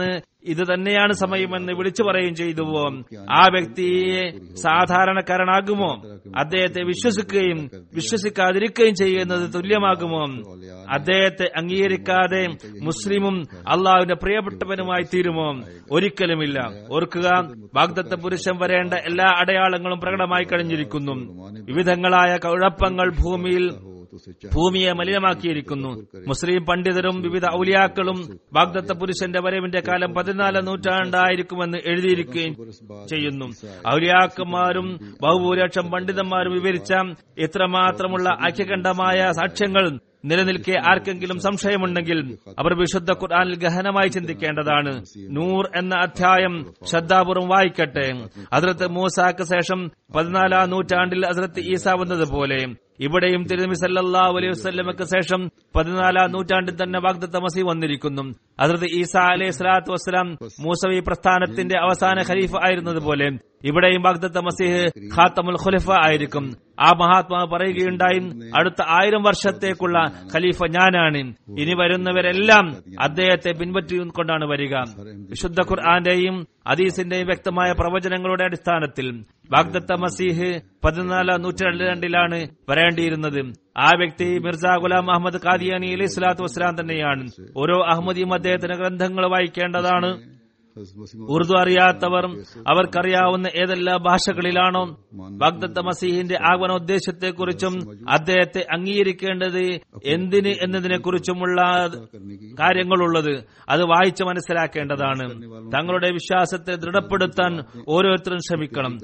ഇത് തന്നെയാണ് സമയമെന്ന് വിളിച്ചു പറയുകയും ചെയ്തുവോ, ആ വ്യക്തിയെ സാധാരണക്കാരനാകുമോ? അദ്ദേഹത്തെ വിശ്വസിക്കുകയും വിശ്വസിക്കാതിരിക്കുകയും ചെയ്യുന്നത് തുല്യമാകുമോ? അദ്ദേഹത്തെ അംഗീകരിക്കാതെ മുസ്ലിമും അള്ളാഹുവിന്റെ പ്രിയപ്പെട്ടവനുമായി തീരുമോ? ഒരിക്കലുമില്ല. ഓർക്കുക, വാഗ്ദത്ത പുരുഷൻ വരേണ്ട എല്ലാ അടയാളങ്ങളും പ്രകടമായി കഴിഞ്ഞിരിക്കുന്നു. വിവിധങ്ങളായ കുഴപ്പങ്ങൾ ഭൂമിയെ മലിനമാക്കിയിരിക്കുന്നു. മുസ്ലിം പണ്ഡിതരും വിവിധ ഔലിയാക്കളും വാഗ്ദത്ത പുരുഷന്റെ വരവിന്റെ കാലം 14 നൂറ്റാണ്ടായിരിക്കുമെന്ന് എഴുതിയിരിക്കുകയും ചെയ്യുന്നു. ഔലിയാക്കന്മാരും ബഹുഭൂരിപക്ഷം പണ്ഡിതന്മാരും വിവരിച്ച ഇത്രമാത്രമുള്ള ഐക്യകണ്ഠമായ സാക്ഷ്യങ്ങൾ നിലനിൽക്കെ ആർക്കെങ്കിലും സംശയമുണ്ടെങ്കിൽ അവർ വിശുദ്ധ ഖുർആനിൽ ഗഹനമായി ചിന്തിക്കേണ്ടതാണ്. നൂർ എന്ന അധ്യായം ശ്രദ്ധാപൂർവ്വം വായിക്കട്ടെ. ഹദ്റത്ത് മൂസാക്ക് ശേഷം 14 നൂറ്റാണ്ടിൽ ഹദ്റത്ത് ഈസ വന്നതുപോലെ ഇവിടെയും തിരുനബി സല്ലല്ലാഹു അലൈഹി വസല്ലമക്ക് ശേഷം 14 നൂറ്റാണ്ടിൽ തന്നെ വാഗ്ദത്ത മസീഹ് വന്നിരിക്കുന്നു. ഹദ്റത്ത് ഈസ അലൈഹി സ്വലാത്തു വസ്സലാം മൂസവി പ്രസ്ഥാനത്തിന്റെ അവസാന ഖലീഫ ആയിരുന്നതുപോലെ ഇവിടെയും വാഗ്ദത്ത മസീഹ് ഖാത്തമുൽ ഖുലഫ ആയിരിക്കും. ആ മഹാത്മാവ് പറയുകയുണ്ടായി, അടുത്ത 1000 വർഷത്തേക്കുള്ള ഖലീഫ ഞാനാണ്. ഇനി വരുന്നവരെല്ലാം അദ്ദേഹത്തെ പിൻപറ്റിക്കൊണ്ടാണ് വരിക. വിശുദ്ധ ഖുർആന്റെയും ഹദീസിന്റെയും വ്യക്തമായ പ്രവചനങ്ങളുടെ അടിസ്ഥാനത്തിൽ വാഗ്ദത്ത മസീഹ് 14 നൂറ്റാണ്ടിലാണ് വരേണ്ടിയിരുന്നത്. ആ വ്യക്തി മിർസ ഗുലാം അഹമ്മദ് ഖാദിയാനി അലൈഹി സ്വലാത്തു വസ്സലാം തന്നെയാണ്. ഓരോ അഹമ്മദിയും അദ്ദേഹത്തിന്റെ ഗ്രന്ഥങ്ങൾ വായിക്കേണ്ടതാണ്. ഉറുദു അറിയാത്തവർ അവർക്കറിയാവുന്ന ഏതെല്ലാം ഭാഷകളിലാണോ വാഗ്ദത്ത മസീഹിന്റെ ആഗമനോദ്ദേശത്തെക്കുറിച്ചും അദ്ദേഹത്തെ അംഗീകരിക്കേണ്ടത് എന്തിന് എന്നതിനെ കുറിച്ചുമുള്ള കാര്യങ്ങളുള്ളത് അത് വായിച്ച് മനസ്സിലാക്കേണ്ടതാണ്. തങ്ങളുടെ വിശ്വാസത്തെ ദൃഢപ്പെടുത്താൻ ഓരോരുത്തരും ശ്രമിക്കണം.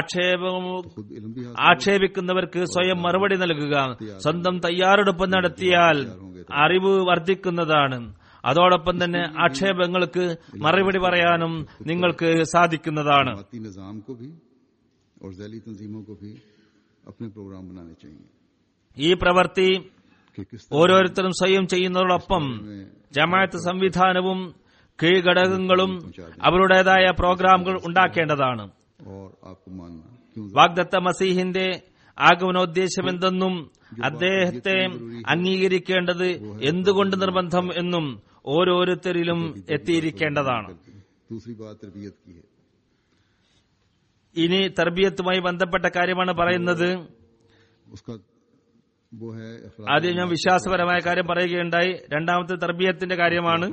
ആക്ഷേപിക്കുന്നവർക്ക് സ്വയം മറുപടി നൽകുക. സ്വന്തം തയ്യാറെടുപ്പ് നടത്തിയാൽ അറിവ് വർദ്ധിക്കുന്നതാണ്. അതോടൊപ്പം തന്നെ ആക്ഷേപങ്ങൾക്ക് മറുപടി പറയാനും നിങ്ങൾക്ക് സാധിക്കുന്നതാണ്. ഈ പ്രവൃത്തി ഓരോരുത്തരും സ്വയം ചെയ്യുന്നതോടൊപ്പം ജമാഅത്ത് സംവിധാനവും കീഴ്ഘടകങ്ങളും അവരുടേതായ പ്രോഗ്രാമുകൾ ഉണ്ടാക്കേണ്ടതാണ്. വാഗ്ദത്ത മസീഹിന്റെ ആഗമനോദ്ദേശമെന്തെന്നും അദ്ദേഹത്തെ അംഗീകരിക്കേണ്ടത് എന്തുകൊണ്ട് നിർബന്ധം എന്നും ഓരോരുത്തരിലും എത്തിയിരിക്കേണ്ടതാണ്. ഇനി തർബിയത്തുമായി ബന്ധപ്പെട്ട കാര്യമാണ് പറയുന്നത്. ആദ്യം ഞാൻ വിശ്വാസപരമായ കാര്യം പറയുകയുണ്ടായി. രണ്ടാമത്തെ തർബിയത്തിന്റെ കാര്യമാണ്.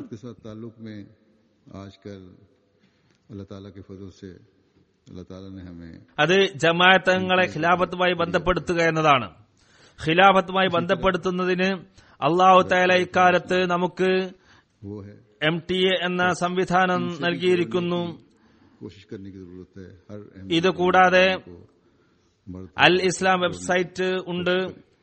അത് ജമാഅത്തുകളെ ഖിലാഫത്തുമായി ബന്ധപ്പെടുത്തുക എന്നതാണ്. ഖിലാഫത്തുമായി ബന്ധപ്പെടുത്തുന്നതിന് അല്ലാഹു തആല ഇക്കാലത്ത് നമുക്ക് MTA എന്ന സംവിധാനം നൽകിയിരിക്കുന്നു. ഇത് കൂടാതെ അൽ ഇസ്ലാം വെബ്സൈറ്റ് ഉണ്ട്.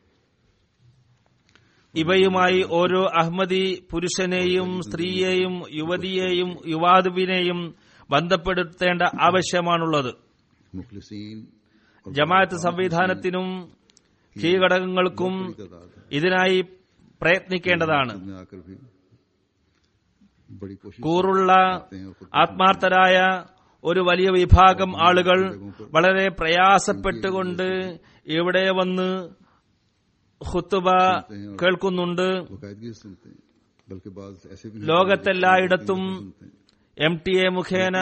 ഇവയുമായി ഓരോ അഹമ്മദി പുരുഷനെയും സ്ത്രീയെയും യുവതിയെയും യുവാതുവിനെയും ബന്ധപ്പെടുത്തേണ്ട ആവശ്യമാണുള്ളത്. ജമാഅത്ത് സംവിധാനത്തിനും കീഴ്ഘടകങ്ങൾക്കും ഇതിനായി പ്രയത്നിക്കേണ്ടതാണ്. കൂറുള്ള ആത്മാർത്ഥരായ ഒരു വലിയ വിഭാഗം ആളുകൾ വളരെ പ്രയാസപ്പെട്ടുകൊണ്ട് ഇവിടെ വന്ന് ഖുതുബ കേൾക്കുന്നുണ്ട്. ലോകത്തെല്ലായിടത്തും MTA മുഖേന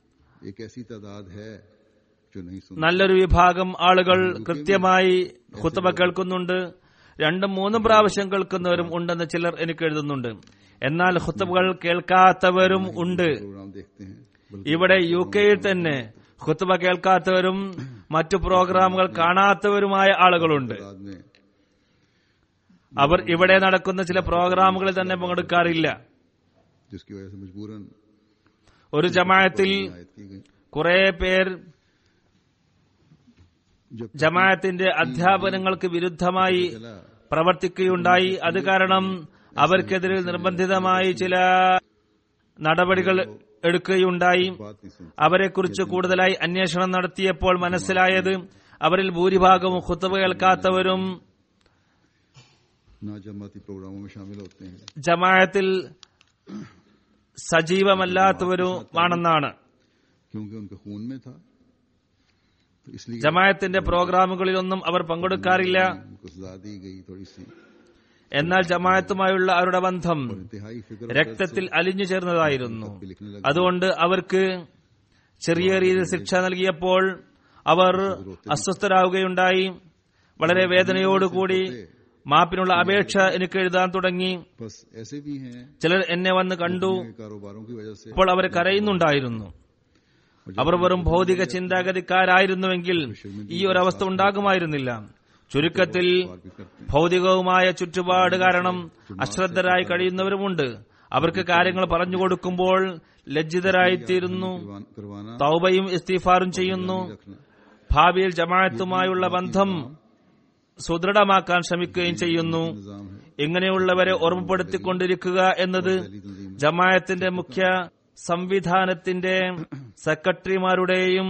നല്ലൊരു വിഭാഗം ആളുകൾ കൃത്യമായി ഖുതുബ കേൾക്കുന്നുണ്ട്. 2-3 പ്രാവശ്യം കേൾക്കുന്നവരും ഉണ്ടെന്ന് ചിലർ എനിക്ക് എഴുതുന്നുണ്ട്. എന്നാൽ ഖുതുബകൾ കേൾക്കാത്തവരും ഉണ്ട്. ഇവിടെ UK തന്നെ ഖുതുബ കേൾക്കാത്തവരും മറ്റു പ്രോഗ്രാമുകൾ കാണാത്തവരുമായ ആളുകളുണ്ട്. അവർ ഇവിടെ നടക്കുന്ന ചില പ്രോഗ്രാമുകളിൽ തന്നെ പങ്കെടുക്കാറില്ല. ഒരു ജമാഅത്തിൽ കുറെ പേർ ജമാഅത്തിന്റെ അധ്യാപനങ്ങൾക്ക് വിരുദ്ധമായി പ്രവർത്തിക്കുകയുണ്ടായി. അത് കാരണം അവർക്കെതിരെ നിർബന്ധിതമായി ചില നടപടികൾ എടുക്കുകയുണ്ടായി. അവരെക്കുറിച്ച് കൂടുതലായി അന്വേഷണം നടത്തിയപ്പോൾ മനസ്സിലായത് അവരിൽ ഭൂരിഭാഗവും ഖുതുബ കേൾക്കാത്തവരും ജമാഅത്തിൽ സജീവമല്ലാത്തവരുമാണെന്നാണ്. ജമാഅത്തിന്റെ പ്രോഗ്രാമുകളിലൊന്നും അവർ പങ്കെടുക്കാറില്ല. എന്നാൽ ജമാഅത്തുമായുള്ള അവരുടെ ബന്ധം
इंतहाई फिक्र
രക്തത്തിൽ അലിഞ്ഞു ചേർന്നതായിരുന്നു. അതുകൊണ്ട് അവർക്ക് ചെറിയ രീതിയിൽ ശിക്ഷ നൽകിയപ്പോൾ അവർ അസ്വസ്ഥരാകുകയുണ്ടായി. വളരെ വേദനയോടുകൂടി മാപ്പിനുള്ള അപേക്ഷ എനിക്ക് എഴുതാൻ തുടങ്ങി.
बस ऐसे भी हैं
ചിലർ എന്നെ വന്ന് കണ്ടു.
कारोबारों की वजह से
അപ്പോൾ അവർ കരയുന്നുണ്ടായിരുന്നു. അവർ വെറും ഭൗതിക ചിന്താഗതിക്കാരായിരുന്നുവെങ്കിൽ ഈ ഒരവസ്ഥ ഉണ്ടാകുമായിരുന്നില്ല. ചുരുക്കത്തിൽ ഭൗതികവുമായ ചുറ്റുപാട് കാരണം അശ്രദ്ധരായി കഴിയുന്നവരുമുണ്ട്. അവർക്ക് കാര്യങ്ങൾ പറഞ്ഞു കൊടുക്കുമ്പോൾ ലജ്ജിതരായിത്തീരുന്നു.
करवाना
തൗബയും ഇസ്തിഗ്ഫാറും ചെയ്യുന്നു. ഭാവിയിൽ ജമാഅത്തുമായുള്ള ബന്ധം സുദൃഢമാക്കാൻ ശ്രമിക്കുകയും ചെയ്യുന്നു.
निजाम है
ഇങ്ങനെയുള്ളവരെ ഓർമ്മപ്പെടുത്തിക്കൊണ്ടിരിക്കുക എന്നത് ജമാഅത്തിന്റെ മുഖ്യ സംവിധാനത്തിന്റെ സെക്രട്ടറിമാരുടെയും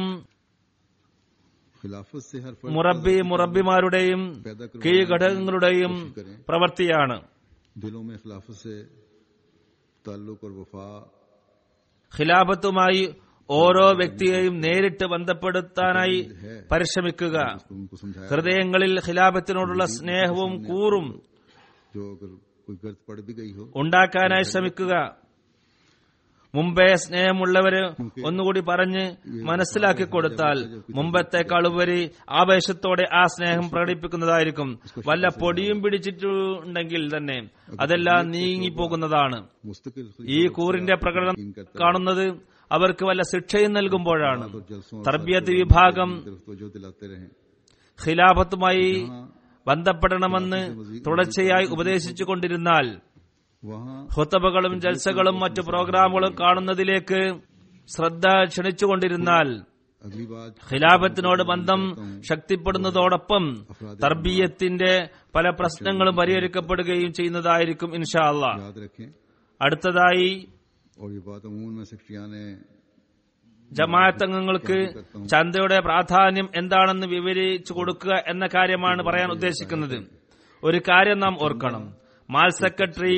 खिलाफत से हर फर्ज
മുറബിമാരുടെയും കീഴ്ഘടകങ്ങളുടെയും പ്രവൃത്തിയാണ്.
दिलों में खिलाफत से ताल्लुक और वफा
ഖിലാഫത്തുമായി ഓരോ വ്യക്തിയെയും നേരിട്ട് ബന്ധപ്പെടുത്താനായി പരിശ്രമിക്കുക.
उनको समझाया
ഹൃദയങ്ങളിൽ ഖിലാഫത്തിനോടുള്ള സ്നേഹവും കൂറും
जो अगर कोई गर्द पड़ भी गई हो
ഉണ്ടാക്കാനായി ശ്രമിക്കുക. മുമ്പേ സ്നേഹമുള്ളവര് ഒന്നുകൂടി പറഞ്ഞ് മനസ്സിലാക്കി കൊടുത്താൽ മുമ്പത്തെക്കാൾ ഉപരി ആവേശത്തോടെ ആ സ്നേഹം പ്രകടിപ്പിക്കുന്നതായിരിക്കും. വല്ല പൊടിയും പിടിച്ചിട്ടുണ്ടെങ്കിൽ തന്നെ അതെല്ലാം നീങ്ങിപ്പോകുന്നതാണ്.
मुस्तकिल
ഈ കൂറിന്റെ പ്രകടനം കാണുന്നത് അവർക്ക് വല്ല ശിക്ഷയും നൽകുമ്പോഴാണ്. തർബിയത്ത് വിഭാഗം
तवज्जो दिलाते रहे
ഖിലാഫത്തുമായി ബന്ധപ്പെടണമെന്ന് തുടർച്ചയായി ഉപദേശിച്ചു കൊണ്ടിരുന്നാൽ
वहाँ
ഖുത്ബകളും ജൽസകളും മറ്റു പ്രോഗ്രാമുകളും കാണുന്നതിലേക്ക് ശ്രദ്ധ ക്ഷണിച്ചുകൊണ്ടിരുന്നാൽ
अगली बात
ഖിലാഫത്തിനോട് ബന്ധം ശക്തിപ്പെടുന്നതോടൊപ്പം തർബീയത്തിന്റെ പല പ്രശ്നങ്ങളും പരിഹരിക്കപ്പെടുകയും ചെയ്യുന്നതായിരിക്കും ഇൻഷാ അല്ലാഹ്.
याद रखें
അടുത്തതായി
और ये बात अमूमन में सेक्रेटरियां ने
ജമാഅത്ത് അംഗങ്ങൾക്ക് ചന്തയുടെ പ്രാധാന്യം എന്താണെന്ന് വിവരിച്ചു കൊടുക്കുക എന്ന കാര്യമാണ് പറയാൻ ഉദ്ദേശിക്കുന്നത്. ഒരു കാര്യം നാം ഓർക്കണം, മാൽ സെക്രട്ടറി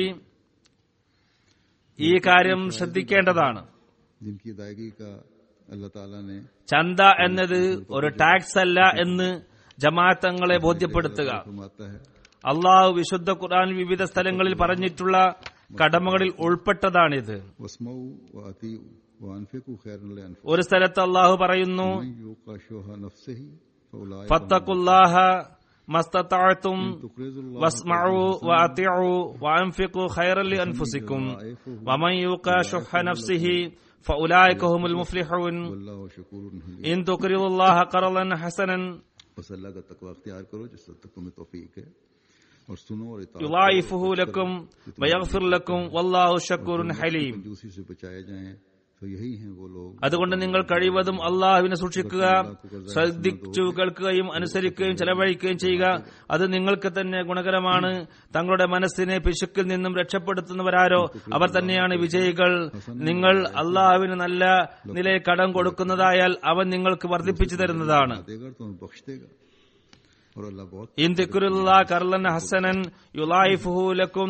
ഈ കാര്യം ശ്രദ്ധിക്കേണ്ടതാണ്.
जिनकी अदायगी का अल्लाह ताला ने
ചന്ത എന്നത് ഒരു ടാക്സ് അല്ല എന്ന് ജമാഅത്ത് അംഗങ്ങളെ ബോധ്യപ്പെടുത്തുക.
फरमाता है
അള്ളാഹു വിശുദ്ധ ഖുർആനിൽ വിവിധ സ്ഥലങ്ങളിൽ പറഞ്ഞിട്ടുള്ള കടമകളിൽ ഉൾപ്പെട്ടതാണിത്.
वस्मऊ व अतीउ व अनफिकु खैरन लिअनफुसिकुम
ഒരു സ്ഥലത്ത് അള്ളാഹു പറയുന്നു,
मन युqa शुह नफ्सिही फउलाइका
ഫത്തഖുല്ലാഹ മസ്തതഅതും
तुक़रिज़ुल्लाह
വസ്മഉ വഅതിഉ വഅൻഫിഖു ഖൈറൻ ലിഅൻഫുസികും വമൻ യുഖ ശുഹ നഫ്സിഹി ഫഉലൈക ഹുമുൽ മുഫ്ലിഹൂൻ
वल्लाहु शकुरुन हलीम
ഇൻ തുഖ്രിദുല്ലാഹ ഖർളൻ ഹസനൻ
बस अल्लाह का तकवा अख्तियार करो जिससे तुम्हें तौफीक है और सुनो और इताअत
യുളായിഫുഹു ലക്കും വയഗ്ഫിർ ലക്കും വല്ലാഹു ശക്കൂറുൻ ഹലീം.
कंजूसी से बचाए जाएं तो यही हैं वो लोग
അതുകൊണ്ട് നിങ്ങൾ കഴിവതും അള്ളാഹുവിനെ സൂക്ഷിക്കുക, ശ്രദ്ധിച്ചു കേൾക്കുകയും അനുസരിക്കുകയും ചെലവഴിക്കുകയും ചെയ്യുക. അത് നിങ്ങൾക്ക് തന്നെ ഗുണകരമാണ്. തങ്ങളുടെ മനസ്സിനെ പിശുക്കിൽ നിന്നും രക്ഷപ്പെടുത്തുന്നവരാരോ അവർ തന്നെയാണ് വിജയികൾ. നിങ്ങൾ അള്ളാഹുവിന് നല്ല നിലയിൽ കടം കൊടുക്കുന്നതായാൽ അവൻ നിങ്ങൾക്ക് വർദ്ധിപ്പിച്ചു തരുന്നതാണ്.
देगा तुम्हें बख्श देगा और अल्लाह बहुत
ഇൻ ദിക്റുല്ലാഹ ഖർളൻ ഹസനൻ യുളായിഫുഹു ലക്കും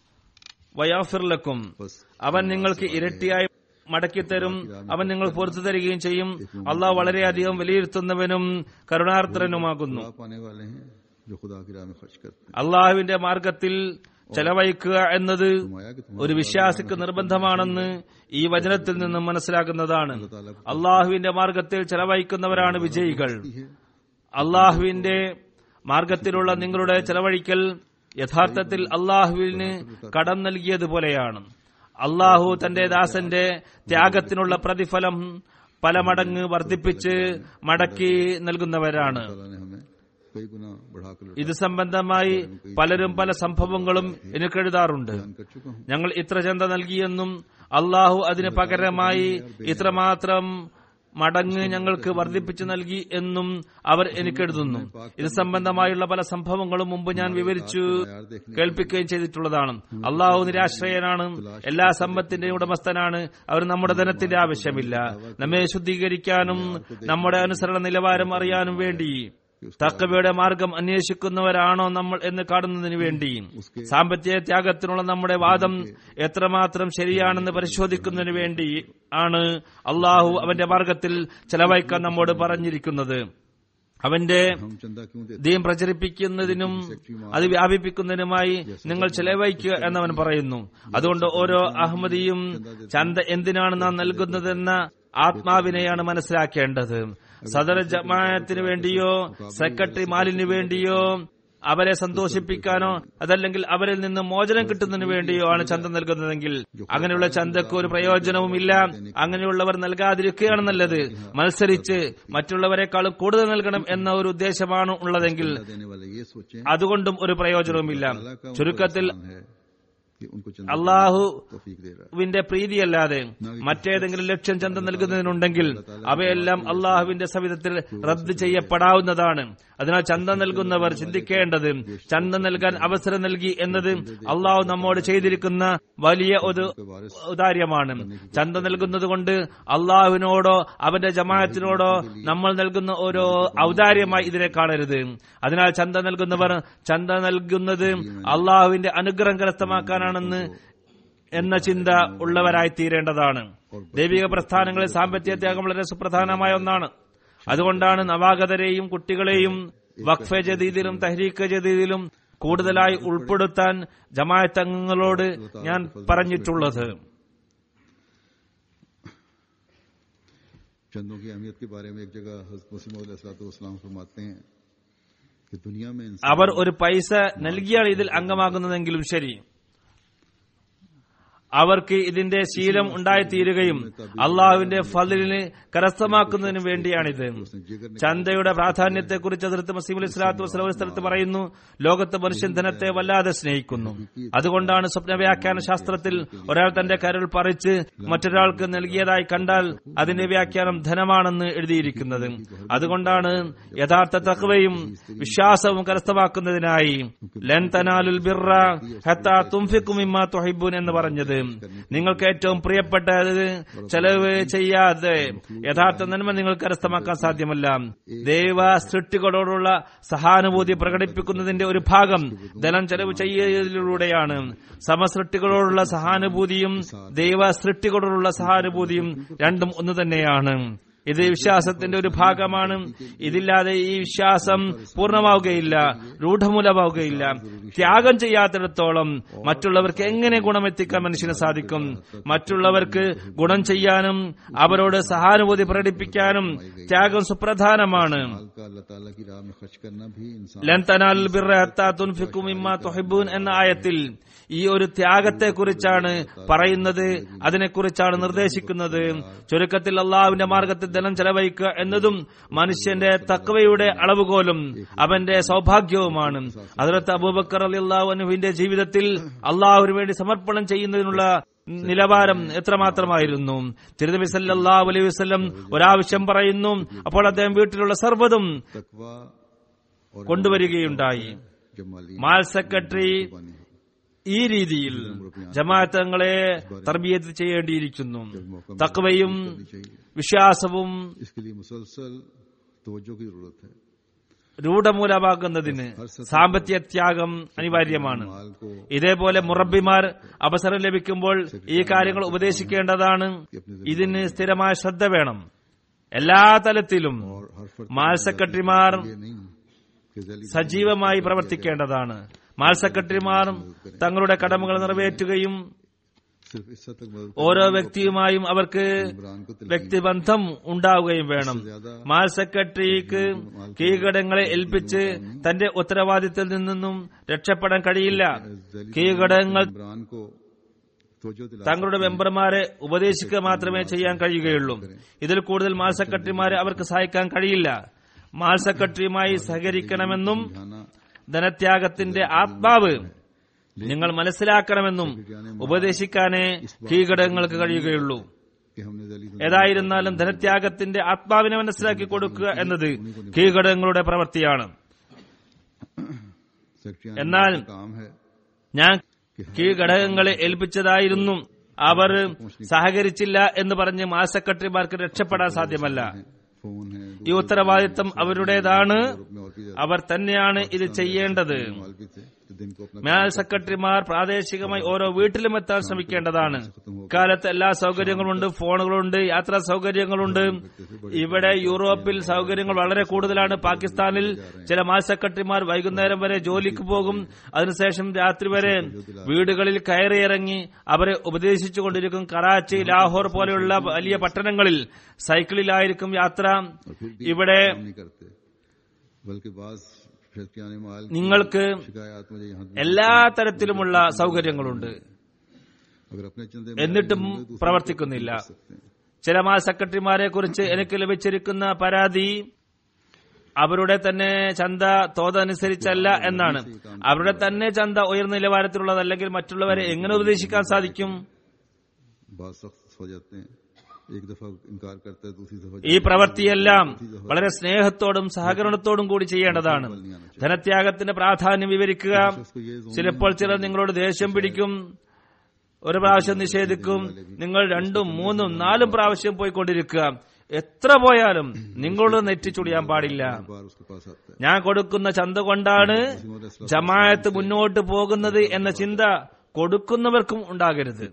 വയഗ്ഫിർ ലക്കും. അവൻ നിങ്ങൾക്ക് ഇരട്ടിയായി മടക്കിത്തരും, അവൻ നിങ്ങൾ പുറത്തു തരികയും ചെയ്യും. അള്ളാഹു വളരെയധികം വിലയിരുത്തുന്നവനും കരുണാർദ്രനുമാകുന്നു.
पाने वाले हैं जो खुदा की राह में खर्च करते हैं
അള്ളാഹുവിന്റെ മാർഗത്തിൽ ചെലവഴിക്കുക എന്നത്
फरमाया कि
ഒരു വിശ്വാസിക്ക് നിർബന്ധമാണെന്ന് ഈ വചനത്തിൽ നിന്നും മനസ്സിലാകുന്നതാണ്. അള്ളാഹുവിന്റെ മാർഗത്തിൽ ചെലവഴിക്കുന്നവരാണ് വിജയികൾ. അള്ളാഹുവിന്റെ മാർഗത്തിലുള്ള നിങ്ങളുടെ ചെലവഴിക്കൽ യഥാർത്ഥത്തിൽ അള്ളാഹുവിന് കടം നൽകിയതുപോലെയാണ്. അള്ളാഹു തന്റെ ദാസന്റെ ത്യാഗത്തിനുള്ള പ്രതിഫലം പല മടങ്ങ് വർദ്ധിപ്പിച്ച് മടക്കി നൽകുന്നവരാണ്.
अल्लाह ने हमें कई गुना बढ़ाकर
ഇത് സംബന്ധമായി പലരും പല സംഭവങ്ങളും എനിക്കെഴുതാറുണ്ട്.
कर चुका हूँ
ഞങ്ങൾ ഇത്ര ചന്ത നൽകിയെന്നും അള്ളാഹു അതിന് പകരമായി ഇത്രമാത്രം മടങ്ങ് ഞങ്ങൾക്ക് വർദ്ധിപ്പിച്ചു നൽകി എന്നും അവർ എനിക്കെഴുതുന്നു. ഇത് സംബന്ധമായുള്ള പല സംഭവങ്ങളും മുമ്പ് ഞാൻ വിവരിച്ചു കേൾപ്പിക്കുകയും ചെയ്തിട്ടുള്ളതാണ്. അള്ളാഹു നിരാശ്രയനാണ്, എല്ലാ സമ്പത്തിന്റെയും ഉടമസ്ഥനാണ്. അവർ നമ്മുടെ ധനത്തിന്റെ ആവശ്യമില്ല. നമ്മെ ശുദ്ധീകരിക്കാനും നമ്മുടെ അനുസരണ നിലവാരം അറിയാനും വേണ്ടി തഖ്വയുടെ മാർഗം അന്വേഷിക്കുന്നവരാണോ നമ്മൾ എന്ന് കാണുന്നതിന് വേണ്ടി സാമ്പത്തിക ത്യാഗത്തിനുള്ള നമ്മുടെ വാദം എത്രമാത്രം ശരിയാണെന്ന് പരിശോധിക്കുന്നതിന് വേണ്ടി ആണ് അള്ളാഹു അവന്റെ മാർഗത്തിൽ ചെലവഴിക്കാൻ നമ്മോട് പറഞ്ഞിരിക്കുന്നത്. അവന്റെ
हम चंदा क्यों देते
ദീൻ പ്രചരിപ്പിക്കുന്നതിനും അത് വ്യാപിപ്പിക്കുന്നതിനുമായി നിങ്ങൾ ചെലവഴിക്കുക എന്നവൻ പറയുന്നു. അതുകൊണ്ട് ഓരോ അഹമ്മദിയും ചന്ത എന്തിനാണ് നാം നൽകുന്നതെന്ന ആത്മാവിനെയാണ് മനസ്സിലാക്കേണ്ടത്. സദർ ജമാഅത്തിന് വേണ്ടിയോ സെക്രട്ടറി മാലിന് വേണ്ടിയോ അവരെ സന്തോഷിപ്പിക്കാനോ അതല്ലെങ്കിൽ അവരിൽ നിന്ന് മോചനം കിട്ടുന്നതിന് വേണ്ടിയോ ആണ് ചന്ത നൽകുന്നതെങ്കിൽ അങ്ങനെയുള്ള ചന്തക്ക് ഒരു പ്രയോജനവുമില്ല. അങ്ങനെയുള്ളവർ നൽകാതിരിക്കുകയാണ് നല്ലത്. മത്സരിച്ച് മറ്റുള്ളവരെക്കാളും കൂടുതൽ നൽകണം എന്ന ഒരു ഉദ്ദേശമാണ് ഉള്ളതെങ്കിൽ
देने वाले ये सोचें
അതുകൊണ്ടും ഒരു പ്രയോജനവുമില്ല. ചുരുക്കത്തിൽ
कि उनको चंदा
അള്ളാഹുവിന്റെ
तौफीक दे रहा है।
പ്രീതിയല്ലാതെ മറ്റേതെങ്കിലും ലക്ഷ്യം ചന്ത നൽകുന്നതിനുണ്ടെങ്കിൽ അവയെല്ലാം അള്ളാഹുവിന്റെ സവിധത്തിൽ റദ്ദ് ചെയ്യപ്പെടാവുന്നതാണ്. അതിനാൽ ചന്ത നൽകുന്നവർ ചിന്തിക്കേണ്ടത് ചന്ത നൽകാൻ അവസരം നൽകി എന്നത് അള്ളാഹു നമ്മോട് ചെയ്തിരിക്കുന്ന വലിയ ഒരു ഔദാര്യമാണ്. ചന്ത നൽകുന്നത് കൊണ്ട് അള്ളാഹുവിനോടോ അവന്റെ ജമാഅത്തിനോടോ നമ്മൾ നൽകുന്ന ഓരോ ഔദാര്യമായി ഇതിനെ കാണരുത്. അതിനാൽ ചന്ത നൽകുന്നവർ ചന്ത നൽകുന്നത് അള്ളാഹുവിന്റെ അനുഗ്രഹം കരസ്ഥമാക്കാനാണെന്ന് എന്ന ചിന്ത ഉള്ളവരായി തീരേണ്ടതാണ്. ദൈവിക പ്രസ്ഥാനങ്ങളിൽ സാമ്പത്തിക ത്യാഗം വളരെ സുപ്രധാനമായ ഒന്നാണ്. അതുകൊണ്ടാണ് നവാഗതരെയും കുട്ടികളെയും വഖഫ് ജദീദിലും തഹ്രീക്ക് ജദീദിലും കൂടുതലായി ഉൾപ്പെടുത്താൻ ജമാഅത്ത് അംഗങ്ങളോട് ഞാൻ പറഞ്ഞിട്ടുള്ളത്.
चंदों की अहमियत के बारे में एक जगह हज़रत मसीह मौद अलैहिस्सलाम फरमाते हैं कि दुनिया में
അവർ ഒരു പൈസ നൽകിയാണ് ഇതിൽ അംഗമാകുന്നതെങ്കിലും ശരി, അവർക്ക് ഇതിന്റെ ശീലം ഉണ്ടായിത്തീരുകയും അള്ളാഹുവിന്റെ ഫളിലിന് കരസ്ഥമാക്കുന്നതിന് വേണ്ടിയാണിത്. ചന്തയുടെ പ്രാധാന്യത്തെക്കുറിച്ച് ഹദ്റത്ത് മസീഹ് അലൈഹി സ്വലാത്തു വസ്സലാം ഒരു സ്ഥലത്ത് പറയുന്നു, ലോകത്ത് മനുഷ്യൻ ധനത്തെ വല്ലാതെ സ്നേഹിക്കുന്നു. അതുകൊണ്ടാണ് സ്വപ്ന വ്യാഖ്യാന ശാസ്ത്രത്തിൽ ഒരാൾ തന്റെ കരൾ പറിച്ച് മറ്റൊരാൾക്ക് നൽകിയതായി കണ്ടാൽ അതിന്റെ വ്യാഖ്യാനം ധനമാണെന്ന് എഴുതിയിരിക്കുന്നത്. അതുകൊണ്ടാണ് യഥാർത്ഥ തഖ്വയും വിശ്വാസവും കരസ്ഥമാക്കുന്നതിനായി ലൻ തനാലുൽ ബിർറ ഹത്താ തുൻഫിഖു മിമ്മാ തുഹിബ്ബൂൻ എന്ന് പറഞ്ഞത്. നിങ്ങൾക്ക് ഏറ്റവും പ്രിയപ്പെട്ടത് ചെലവ് ചെയ്യാതെ യഥാർത്ഥ നന്മ നിങ്ങൾക്ക് കരസ്ഥമാക്കാൻ സാധ്യമല്ല. ദൈവ സൃഷ്ടികളോടുള്ള സഹാനുഭൂതി പ്രകടിപ്പിക്കുന്നതിന്റെ ഒരു ഭാഗം ധനം ചെലവ് ചെയ്യലിലൂടെയാണ്. സമസൃഷ്ടികളോടുള്ള സഹാനുഭൂതിയും ദൈവ സൃഷ്ടികളോടുള്ള സഹാനുഭൂതിയും രണ്ടും ഒന്നു തന്നെയാണ്. ഇത് വിശ്വാസത്തിന്റെ ഒരു ഭാഗമാണ്. ഇതില്ലാതെ ഈ വിശ്വാസം പൂർണ്ണമാവുകയില്ല, രൂഢമൂലമാവുകയില്ല. ത്യാഗം ചെയ്യാത്തിടത്തോളം മറ്റുള്ളവർക്ക് എങ്ങനെ ഗുണമെത്തിക്കാൻ മനുഷ്യന് സാധിക്കും? മറ്റുള്ളവർക്ക് ഗുണം ചെയ്യാനും അവരോട് സഹാനുഭൂതി പ്രകടിപ്പിക്കാനും ത്യാഗം സുപ്രധാനമാണ്. ലൻ തനാലുൽ ബിർറ ഹത്താ തുൻഫിഖു മിമ്മാ തുഹിബ്ബൂൻ എന്ന ആയത്തിൽ ഈ ഒരു ത്യാഗത്തെക്കുറിച്ചാണ് പറയുന്നത്, അതിനെക്കുറിച്ചാണ് നിർദ്ദേശിക്കുന്നത്. ചുരുക്കത്തിൽ അള്ളാഹുവിന്റെ മാർഗത്തിൽ ധനം ചെലവഴിക്കുക എന്നതും മനുഷ്യന്റെ തഖ്വയുടെ അളവുകോലും അവന്റെ സൗഭാഗ്യവുമാണ്. ഹദ്റത്ത് അബൂബക്കർ റളിയല്ലാഹു അൻഹുവിന്റെ ജീവിതത്തിൽ അള്ളാഹുവിന് വേണ്ടി സമർപ്പണം ചെയ്യുന്നതിനുള്ള നിലവാരം എത്രമാത്രമായിരുന്നു. തിരുനബി സല്ലല്ലാഹു അലൈഹി വസല്ലം ഒരാവശ്യം പറയുന്നു, അപ്പോൾ അദ്ദേഹം വീട്ടിലുള്ള സർവ്വതും കൊണ്ടുവരികയുണ്ടായി. മാൽ സെക്രട്ടറി ഈ രീതിയിൽ ജമാഅത്തുകളെ തർബിയത്ത് ചെയ്യേണ്ടിയിരിക്കുന്നു. തഖ്വയും വിശ്വാസവും രൂഢമൂലമാകുന്നതിന് സാമ്പത്തിക ത്യാഗം അനിവാര്യമാണ്. ഇതേപോലെ മുറബിമാർ അവസരം ലഭിക്കുമ്പോൾ ഈ കാര്യങ്ങൾ ഉപദേശിക്കേണ്ടതാണ്. ഇതിന് സ്ഥിരമായ ശ്രദ്ധ വേണം. എല്ലാ തലത്തിലും മാൽ സെക്രട്ടറിമാർ സജീവമായി പ്രവർത്തിക്കേണ്ടതാണ്. മാൽ സെക്രട്ടറിമാർ തങ്ങളുടെ കടമകൾ നിറവേറ്റുകയും ഓരോ വ്യക്തിയുമായും അവർക്ക് വ്യക്തിബന്ധം ഉണ്ടാവുകയും വേണം. മാൽ സെക്രട്ടറിക്ക് കീഴ്ഘടകങ്ങളെ ഏൽപ്പിച്ച് തന്റെ ഉത്തരവാദിത്തത്തിൽ നിന്നും രക്ഷപ്പെടാൻ കഴിയില്ല. കീഴ്ഘടകങ്ങൾ തങ്ങളുടെ മെമ്പർമാരെ ഉപദേശിക്കുക മാത്രമേ ചെയ്യാൻ കഴിയുകയുള്ളൂ. ഇതിൽ കൂടുതൽ മാൽ സെക്രട്ടറിമാരെ അവർക്ക് സഹായിക്കാൻ കഴിയില്ല. മാൽ സെക്രട്ടറിയുമായി സഹകരിക്കണമെന്നും ധനത്യാഗത്തിന്റെ ആത്മാവ് നിങ്ങൾ മനസ്സിലാക്കണമെന്നും ഉപദേശിക്കാനേ കീഴ്ഘടകങ്ങൾക്ക് കഴിയുകയുള്ളൂ. ഏതായിരുന്നാലും ധനത്യാഗത്തിന്റെ ആത്മാവിനെ മനസ്സിലാക്കി കൊടുക്കുക എന്നത് കീഴ്ഘടകങ്ങളുടെ പ്രവൃത്തിയാണ്. എന്നാൽ ഞാൻ കീഴ്ഘടകങ്ങളെ ഏൽപ്പിച്ചതായിരുന്നു, അവർ സഹകരിച്ചില്ല എന്ന് പറഞ്ഞ് മാൽ സെക്രട്ടറിമാർക്ക് രക്ഷപ്പെടാൻ സാധ്യമല്ല. ഈ ഉത്തരവാദിത്തം അവരുടേതാണ്. അവർ തന്നെയാണ് ഇത് ചെയ്യേണ്ടത്.
दिन को अपना
മേൽ സെക്രട്ടറിമാർ പ്രാദേശികമായി ഓരോ വീട്ടിലും എത്താൻ ശ്രമിക്കേണ്ടതാണ്. ഇക്കാലത്ത് എല്ലാ സൗകര്യങ്ങളുണ്ട്, ഫോണുകളുണ്ട്, യാത്രാ സൗകര്യങ്ങളുണ്ട്. ഇവിടെ യൂറോപ്പിൽ സൗകര്യങ്ങൾ വളരെ കൂടുതലാണ്. പാകിസ്ഥാനിൽ ചില മാൽ സെക്രട്ടറിമാർ വൈകുന്നേരം വരെ ജോലിക്ക് പോകും. അതിനുശേഷം രാത്രി വരെ വീടുകളിൽ കയറിയിറങ്ങി അവരെ ഉപദേശിച്ചുകൊണ്ടിരിക്കും. കറാച്ചി, ലാഹോർ പോലെയുള്ള വലിയ പട്ടണങ്ങളിൽ സൈക്കിളിലായിരിക്കും യാത്ര. ഇവിടെ നിങ്ങൾക്ക് എല്ലാ തരത്തിലുമുള്ള സൗകര്യങ്ങളുണ്ട്, എന്നിട്ടും പ്രവർത്തിക്കുന്നില്ല. ചില മാൽ സെക്രട്ടറിമാരെ കുറിച്ച് എനിക്ക് ലഭിച്ചിരിക്കുന്ന പരാതി അവരുടെ തന്നെ ചന്ത തോതനുസരിച്ചല്ല എന്നാണ്. അവരുടെ തന്നെ ചന്ത ഉയർന്ന നിലവാരത്തിലുള്ളതല്ലെങ്കിൽ മറ്റുള്ളവരെ എങ്ങനെ ഉപദേശിക്കാൻ സാധിക്കും? ഈ പ്രവൃത്തിയെല്ലാം വളരെ സ്നേഹത്തോടും സഹകരണത്തോടും കൂടി ചെയ്യേണ്ടതാണ്. ധനത്യാഗത്തിന്റെ പ്രാധാന്യം വിവരിക്കുക. ചിലപ്പോൾ ചിലർ നിങ്ങളോട് ദേഷ്യം പിടിക്കും, ഒരു പ്രാവശ്യം നിഷേധിക്കും. നിങ്ങൾ 2, 3, 4 പ്രാവശ്യം പോയിക്കൊണ്ടിരിക്കുക. എത്ര പോയാലും നിങ്ങളോട് നെറ്റിച്ചുടിയാൻ പാടില്ല. ഞാൻ കൊടുക്കുന്ന ചന്ത കൊണ്ടാണ് ജമാഅത്ത് മുന്നോട്ട് പോകുന്നത് എന്ന ചിന്ത കൊടുക്കുന്നവർക്കും ഉണ്ടാകരുത്.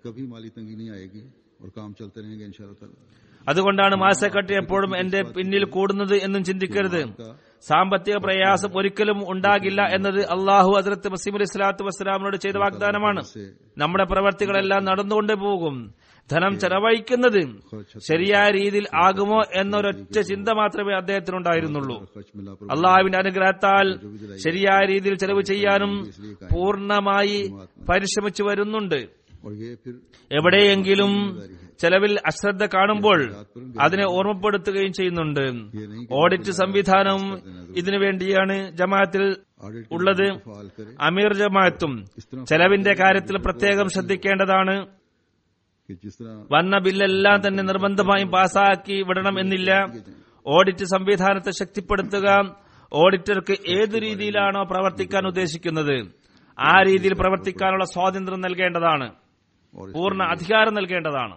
അതുകൊണ്ടാണ് മാൽ സെക്രട്ടറി എപ്പോഴും എന്റെ പിന്നിൽ കൂടുന്നത് എന്നും ചിന്തിക്കരുത്. സാമ്പത്തിക പ്രയാസം ഒരിക്കലും ഉണ്ടാകില്ല എന്നത് അള്ളാഹു ഹദ്റത്ത് മസീഹ് അലൈഹി സ്വലാത്തു വസ്സലാമിനോട് ചെയ്ത വാഗ്ദാനമാണ്. നമ്മുടെ പ്രവർത്തികളെല്ലാം നടന്നുകൊണ്ടേ പോകും. ധനം ചെലവഴിക്കുന്നത് ശരിയായ രീതിയിൽ ആകുമോ എന്നൊരൊറ്റ ചിന്ത മാത്രമേ അദ്ദേഹത്തിനുണ്ടായിരുന്നുള്ളൂ. അള്ളാഹുവിന്റെ അനുഗ്രഹത്താൽ ശരിയായ രീതിയിൽ ചെലവ് ചെയ്യാനും പൂർണ്ണമായി പരിശ്രമിച്ചു വരുന്നുണ്ട്. എവിടെയെങ്കിലും ചെലവിൽ അശ്രദ്ധ കാണുമ്പോൾ അതിനെ ഓർമ്മപ്പെടുത്തുകയും ചെയ്യുന്നുണ്ട്. ഓഡിറ്റ് സംവിധാനം ഇതിനു വേണ്ടിയാണ് ജമാഅത്തിൽ ഉള്ളത്. അമീർ ജമാഅത്തും ചെലവിന്റെ കാര്യത്തിൽ പ്രത്യേകം ശ്രദ്ധിക്കേണ്ടതാണ്. വന്ന ബില്ലെല്ലാം തന്നെ നിർബന്ധമായും പാസാക്കി വിടണം എന്നില്ല. ഓഡിറ്റ് സംവിധാനത്തെ ശക്തിപ്പെടുത്തുക. ഓഡിറ്റർക്ക് ഏതു രീതിയിലാണോ പ്രവർത്തിക്കാൻ ഉദ്ദേശിക്കുന്നത് ആ രീതിയിൽ പ്രവർത്തിക്കാനുള്ള സ്വാതന്ത്ര്യം നൽകേണ്ടതാണ്. പൂർണ്ണ അധികാരം നൽകേണ്ടതാണ്.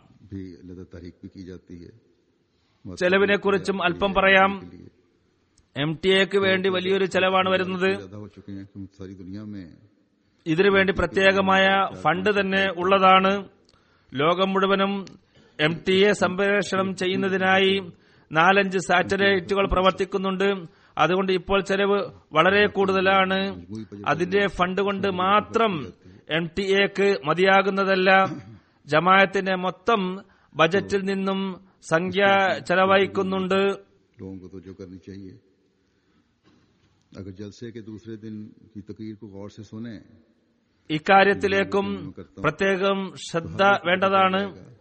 ചെലവിനെ കുറിച്ചും അല്പം പറയാം. MTA-ക്ക് വേണ്ടി വലിയൊരു ചെലവാണ് വരുന്നത്. ഇതിനുവേണ്ടി പ്രത്യേകമായ ഫണ്ട് തന്നെ ഉള്ളതാണ്. ലോകം മുഴുവനും MTA സംപ്രേഷണം ചെയ്യുന്നതിനായി 4-5 സാറ്റലൈറ്റുകൾ പ്രവർത്തിക്കുന്നുണ്ട്. അതുകൊണ്ട് ഇപ്പോൾ ചെലവ് വളരെ കൂടുതലാണ്. അതിന്റെ ഫണ്ട് കൊണ്ട് മാത്രം MTA-ക്ക് മതിയാകുന്നതല്ല. ജമാഅത്തിന്റെ മൊത്തം ബജറ്റിൽ നിന്നും സംഖ്യ ചെലവഴിക്കുന്നുണ്ട്. ഇക്കാര്യത്തിലേക്കും പ്രത്യേകം ശ്രദ്ധ വേണ്ടതാണ്.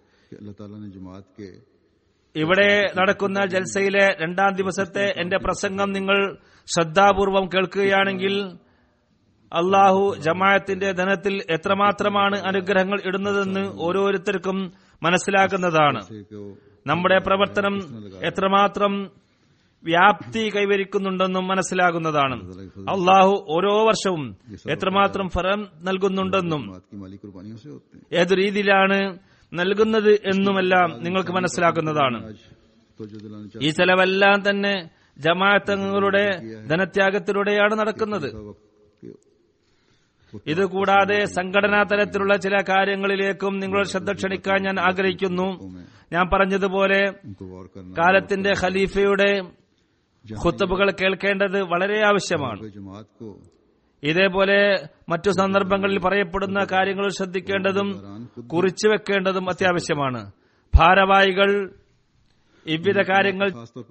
ഇവിടെ നടക്കുന്ന ജൽസയിലെ 2ാം ദിവസത്തെ എന്റെ പ്രസംഗം നിങ്ങൾ ശ്രദ്ധാപൂർവം കേൾക്കുകയാണെങ്കിൽ അള്ളാഹു ജമാഅത്തിന്റെ ധനത്തിൽ എത്രമാത്രമാണ് അനുഗ്രഹങ്ങൾ ഇടുന്നതെന്ന് ഓരോരുത്തർക്കും മനസ്സിലാക്കുന്നതാണ്. നമ്മുടെ പ്രവർത്തനം എത്രമാത്രം വ്യാപ്തി കൈവരിക്കുന്നുണ്ടെന്നും മനസ്സിലാകുന്നതാണ്. അള്ളാഹു ഓരോ വർഷവും എത്രമാത്രം ഫലം നൽകുന്നുണ്ടെന്നും ഏതു രീതിയിലാണ് നൽകുന്നത് എന്നുമെല്ലാം നിങ്ങൾക്ക് മനസ്സിലാക്കുന്നതാണ്. ഈ ചെലവെല്ലാം തന്നെ ജമാഅത്തങ്ങളുടെ ധനത്യാഗത്തിലൂടെയാണ് നടക്കുന്നത്. ഇതുകൂടാതെ സംഘടനാ തലത്തിലുള്ള ചില കാര്യങ്ങളിലേക്കും നിങ്ങളുടെ ശ്രദ്ധ ക്ഷണിക്കാൻ ഞാൻ ആഗ്രഹിക്കുന്നു. ഞാൻ പറഞ്ഞതുപോലെ കാലത്തിന്റെ ഖലീഫയുടെ ഖുത്ബകൾ കേൾക്കേണ്ടത് വളരെ ആവശ്യമാണ്. ഇതേപോലെ മറ്റു സന്ദർഭങ്ങളിൽ പറയപ്പെടുന്ന കാര്യങ്ങൾ ശ്രദ്ധിക്കേണ്ടതും കുറിച്ചു വെക്കേണ്ടതും അത്യാവശ്യമാണ്. ഭാരവാഹികൾ ഇവിധ കാര്യങ്ങൾ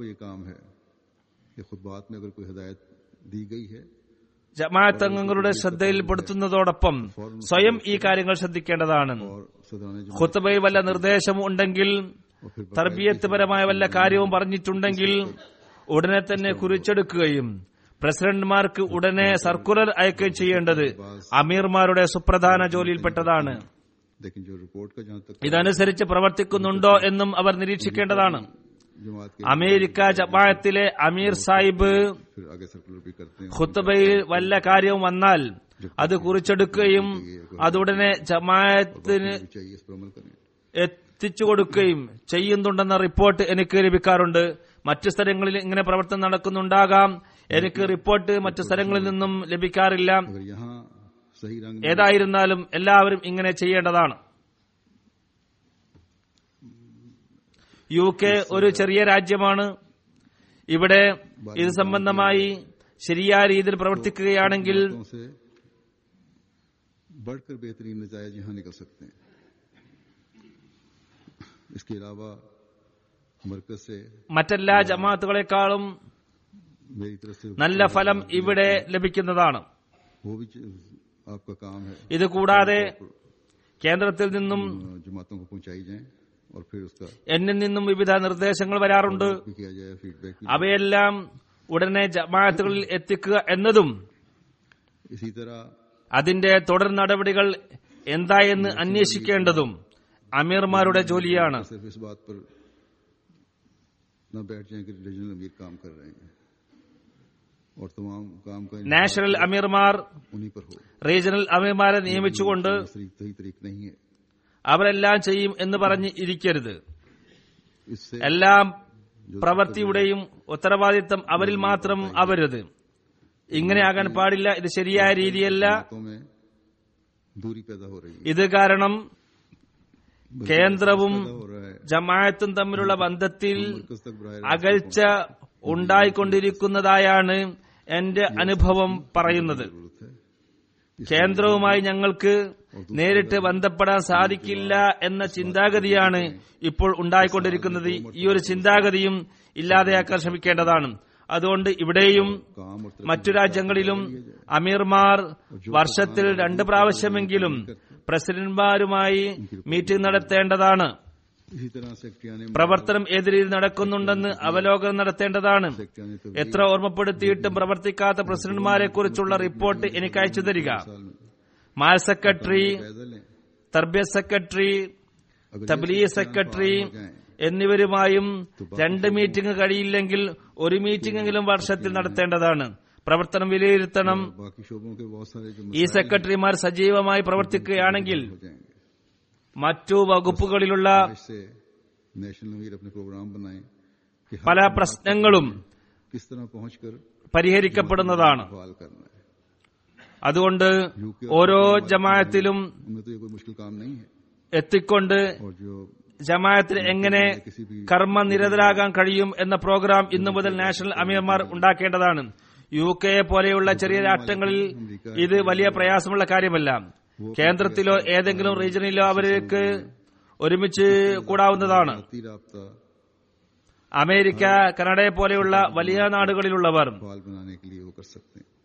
ജമാഅത്ത് അംഗങ്ങളുടെ ശ്രദ്ധയിൽപ്പെടുത്തുന്നതോടൊപ്പം സ്വയം ഈ കാര്യങ്ങൾ ശ്രദ്ധിക്കേണ്ടതാണ്. ഖുത്ബയിൽ വല്ല നിർദ്ദേശം ഉണ്ടെങ്കിൽ, തർബിയത്ത് പരമായ വല്ല കാര്യവും പറഞ്ഞിട്ടുണ്ടെങ്കിൽ ഉടനെ തന്നെ കുറിച്ചെടുക്കുകയും പ്രസിഡന്റുമാർക്ക് ഉടനെ സർക്കുലർ അയക്കുകയും ചെയ്യേണ്ടത് അമീർമാരുടെ സുപ്രധാന ജോലിയിൽപ്പെട്ടതാണ്. ഇതനുസരിച്ച് പ്രവർത്തിക്കുന്നുണ്ടോ എന്നും അവർ നിരീക്ഷിക്കേണ്ടതാണ്. അമേരിക്ക ജമാഅത്തിലെ അമീർ സാഹിബ് ഖുത്ബയിൽ വല്ല കാര്യവും വന്നാൽ അത് കുറിച്ചെടുക്കുകയും അതുടനെ ജമാഅത്തിന് എത്തിച്ചു കൊടുക്കുകയും ചെയ്യുന്നുണ്ടെന്ന റിപ്പോർട്ട് എനിക്ക് ലഭിക്കാറുണ്ട്. മറ്റു സ്ഥലങ്ങളിൽ ഇങ്ങനെ പ്രവർത്തനം നടക്കുന്നുണ്ടാകാം. എനിക്ക് റിപ്പോർട്ട് മറ്റു സ്ഥലങ്ങളിൽ നിന്നും ലഭിക്കാറില്ല.
सही रंग
ഏതായിരുന്നാലും എല്ലാവരും ഇങ്ങനെ ചെയ്യേണ്ടതാണ്. UK ഒരു ചെറിയ രാജ്യമാണ്. ഇവിടെ ഇത് സംബന്ധമായി ശരിയായ രീതിയിൽ പ്രവർത്തിക്കുകയാണെങ്കിൽ
से बढ़कर बेहतरीन नतीजे यहां निकल सकते हैं. इसके अलावा मरकज से
മറ്റെല്ലാ ജമാഅത്തുകളെക്കാളും
मेरी तरफ से
നല്ല ഫലം ഇവിടെ ലഭിക്കുന്നതാണ്.
वो भी आपका काम है
ഇത് കൂടാതെ കേന്ദ്രത്തിൽ നിന്നും
जमातों को पहुंचाई जाए और फिर उसका
എന്നിൽ നിന്നും വിവിധ നിർദ്ദേശങ്ങൾ വരാറുണ്ട്.
भी किया जाए, फीडबैक भी.
അവയെല്ലാം ഉടനെ ജമാഅത്തുകളിൽ എത്തിക്കുക എന്നതും
इसी तरह
അതിന്റെ തുടർ നടപടികൾ എന്തായെന്ന് അന്വേഷിക്കേണ്ടതും അമീർമാരുടെ ജോലിയാണ്.
सिर्फ इस बात पर न बैठ जाए कि रीजनल अमीर काम कर रहे हैं और तमाम काम का
നാഷണൽ അമീർമാർ
उन्हीं पर हो.
റീജിയണൽ അമീർമാരെ നിയമിച്ചുകൊണ്ട്
सही तरीक नहीं है.
അവരെല്ലാം ചെയ്യും എന്ന് പറഞ്ഞ് ഇരിക്കരുത്.
इससे
എല്ലാം പ്രവൃത്തിയുടെയും ഉത്തരവാദിത്തം അവരിൽ മാത്രം ആവരുത്. ഇങ്ങനെയാകാൻ പാടില്ല. ഇത് ശരിയായ രീതിയല്ല.
बातों में दूरी पैदा हो रही है.
ഇത് കാരണം കേന്ദ്രവും
हो रहा है
ജമാഅത്തും തമ്മിലുള്ള ബന്ധത്തിൽ
मरकज तक बराह
അകൽച്ച ഉണ്ടായിക്കൊണ്ടിരിക്കുന്നതായാണ് എന്റെ അനുഭവം പറയുന്നത്.
जरूरत है.
കേന്ദ്രവുമായി ഞങ്ങൾക്ക് നേരിട്ട് ബന്ധപ്പെടാൻ സാധിക്കില്ല എന്ന ചിന്താഗതിയാണ് ഇപ്പോൾ ഉണ്ടായിക്കൊണ്ടിരിക്കുന്നത്. ഈ ഒരു ചിന്താഗതിയും ഇല്ലാതെയാക്കാൻ ശ്രമിക്കേണ്ടതാണ്. അതുകൊണ്ട് ഇവിടെയും
काम और
മറ്റു രാജ്യങ്ങളിലും അമീർമാർ വർഷത്തിൽ 2 പ്രാവശ്യമെങ്കിലും പ്രസിഡന്റുമാരുമായി മീറ്റിംഗ് നടത്തേണ്ടതാണ്.
इसी तरह सेक्रेटरी
പ്രവർത്തനം ഏത് രീതിയിൽ നടക്കുന്നുണ്ടെന്ന് അവലോകനം നടത്തേണ്ടതാണ്.
ने
എത്ര ഓർമ്മപ്പെടുത്തിയിട്ടും പ്രവർത്തിക്കാത്ത പ്രസിഡന്റുമാരെ കുറിച്ചുള്ള റിപ്പോർട്ട് എനിക്ക് അയച്ചു തരിക. മാൽ സെക്രട്ടറി,
पैदल हैं.
തർബിയത്ത് സെക്രട്ടറി, തബ്ലീഗ് സെക്രട്ടറി എന്നിവരുമായും 2 മീറ്റിംഗ് കഴിയില്ലെങ്കിൽ 1 മീറ്റിംഗെങ്കിലും വർഷത്തിൽ നടത്തേണ്ടതാണ്. പ്രവർത്തനം വിലയിരുത്തണം.
बाकी शोबों के बहुत सारे जो
ഈ സെക്രട്ടറിമാർ സജീവമായി പ്രവർത്തിക്കുകയാണെങ്കിൽ
हो जाएंगे.
മറ്റു വകുപ്പുകളിലുള്ള
इससे नेशनल अमीर अपने प्रोग्राम बनाएं कि
പല പ്രശ്നങ്ങളും
किस तरह पहुंचकर
പരിഹരിക്കപ്പെടുന്നതാണ്.
सवाल करना है.
അതുകൊണ്ട് ഓരോ ജമാഅത്തിലും
उनमें तो ये कोई मुश्किल काम नहीं है.
എത്തിക്കൊണ്ട്
और जो
ജമാഅത്തിന് എങ്ങനെ കർമ്മനിരതരാകാൻ കഴിയും എന്ന പ്രോഗ്രാം ഇന്നു മുതൽ നാഷണൽ അമീർമാർ ഉണ്ടാക്കേണ്ടതാണ്. UK പോലെയുള്ള ചെറിയ രാഷ്ട്രങ്ങളിൽ ഇത് വലിയ പ്രയാസമുള്ള കാര്യമല്ല. കേന്ദ്രത്തിലോ ഏതെങ്കിലും റീജിയനിലോ അവർക്ക് ഒരുമിച്ച് കൂടാവുന്നതാണ്.
जाती राब्ता
അമേരിക്ക, കനഡയെ പോലെയുള്ള വലിയ നാടുകളിലുള്ളവർ
सवाल बनाने के लिए वो कर सकते हैं.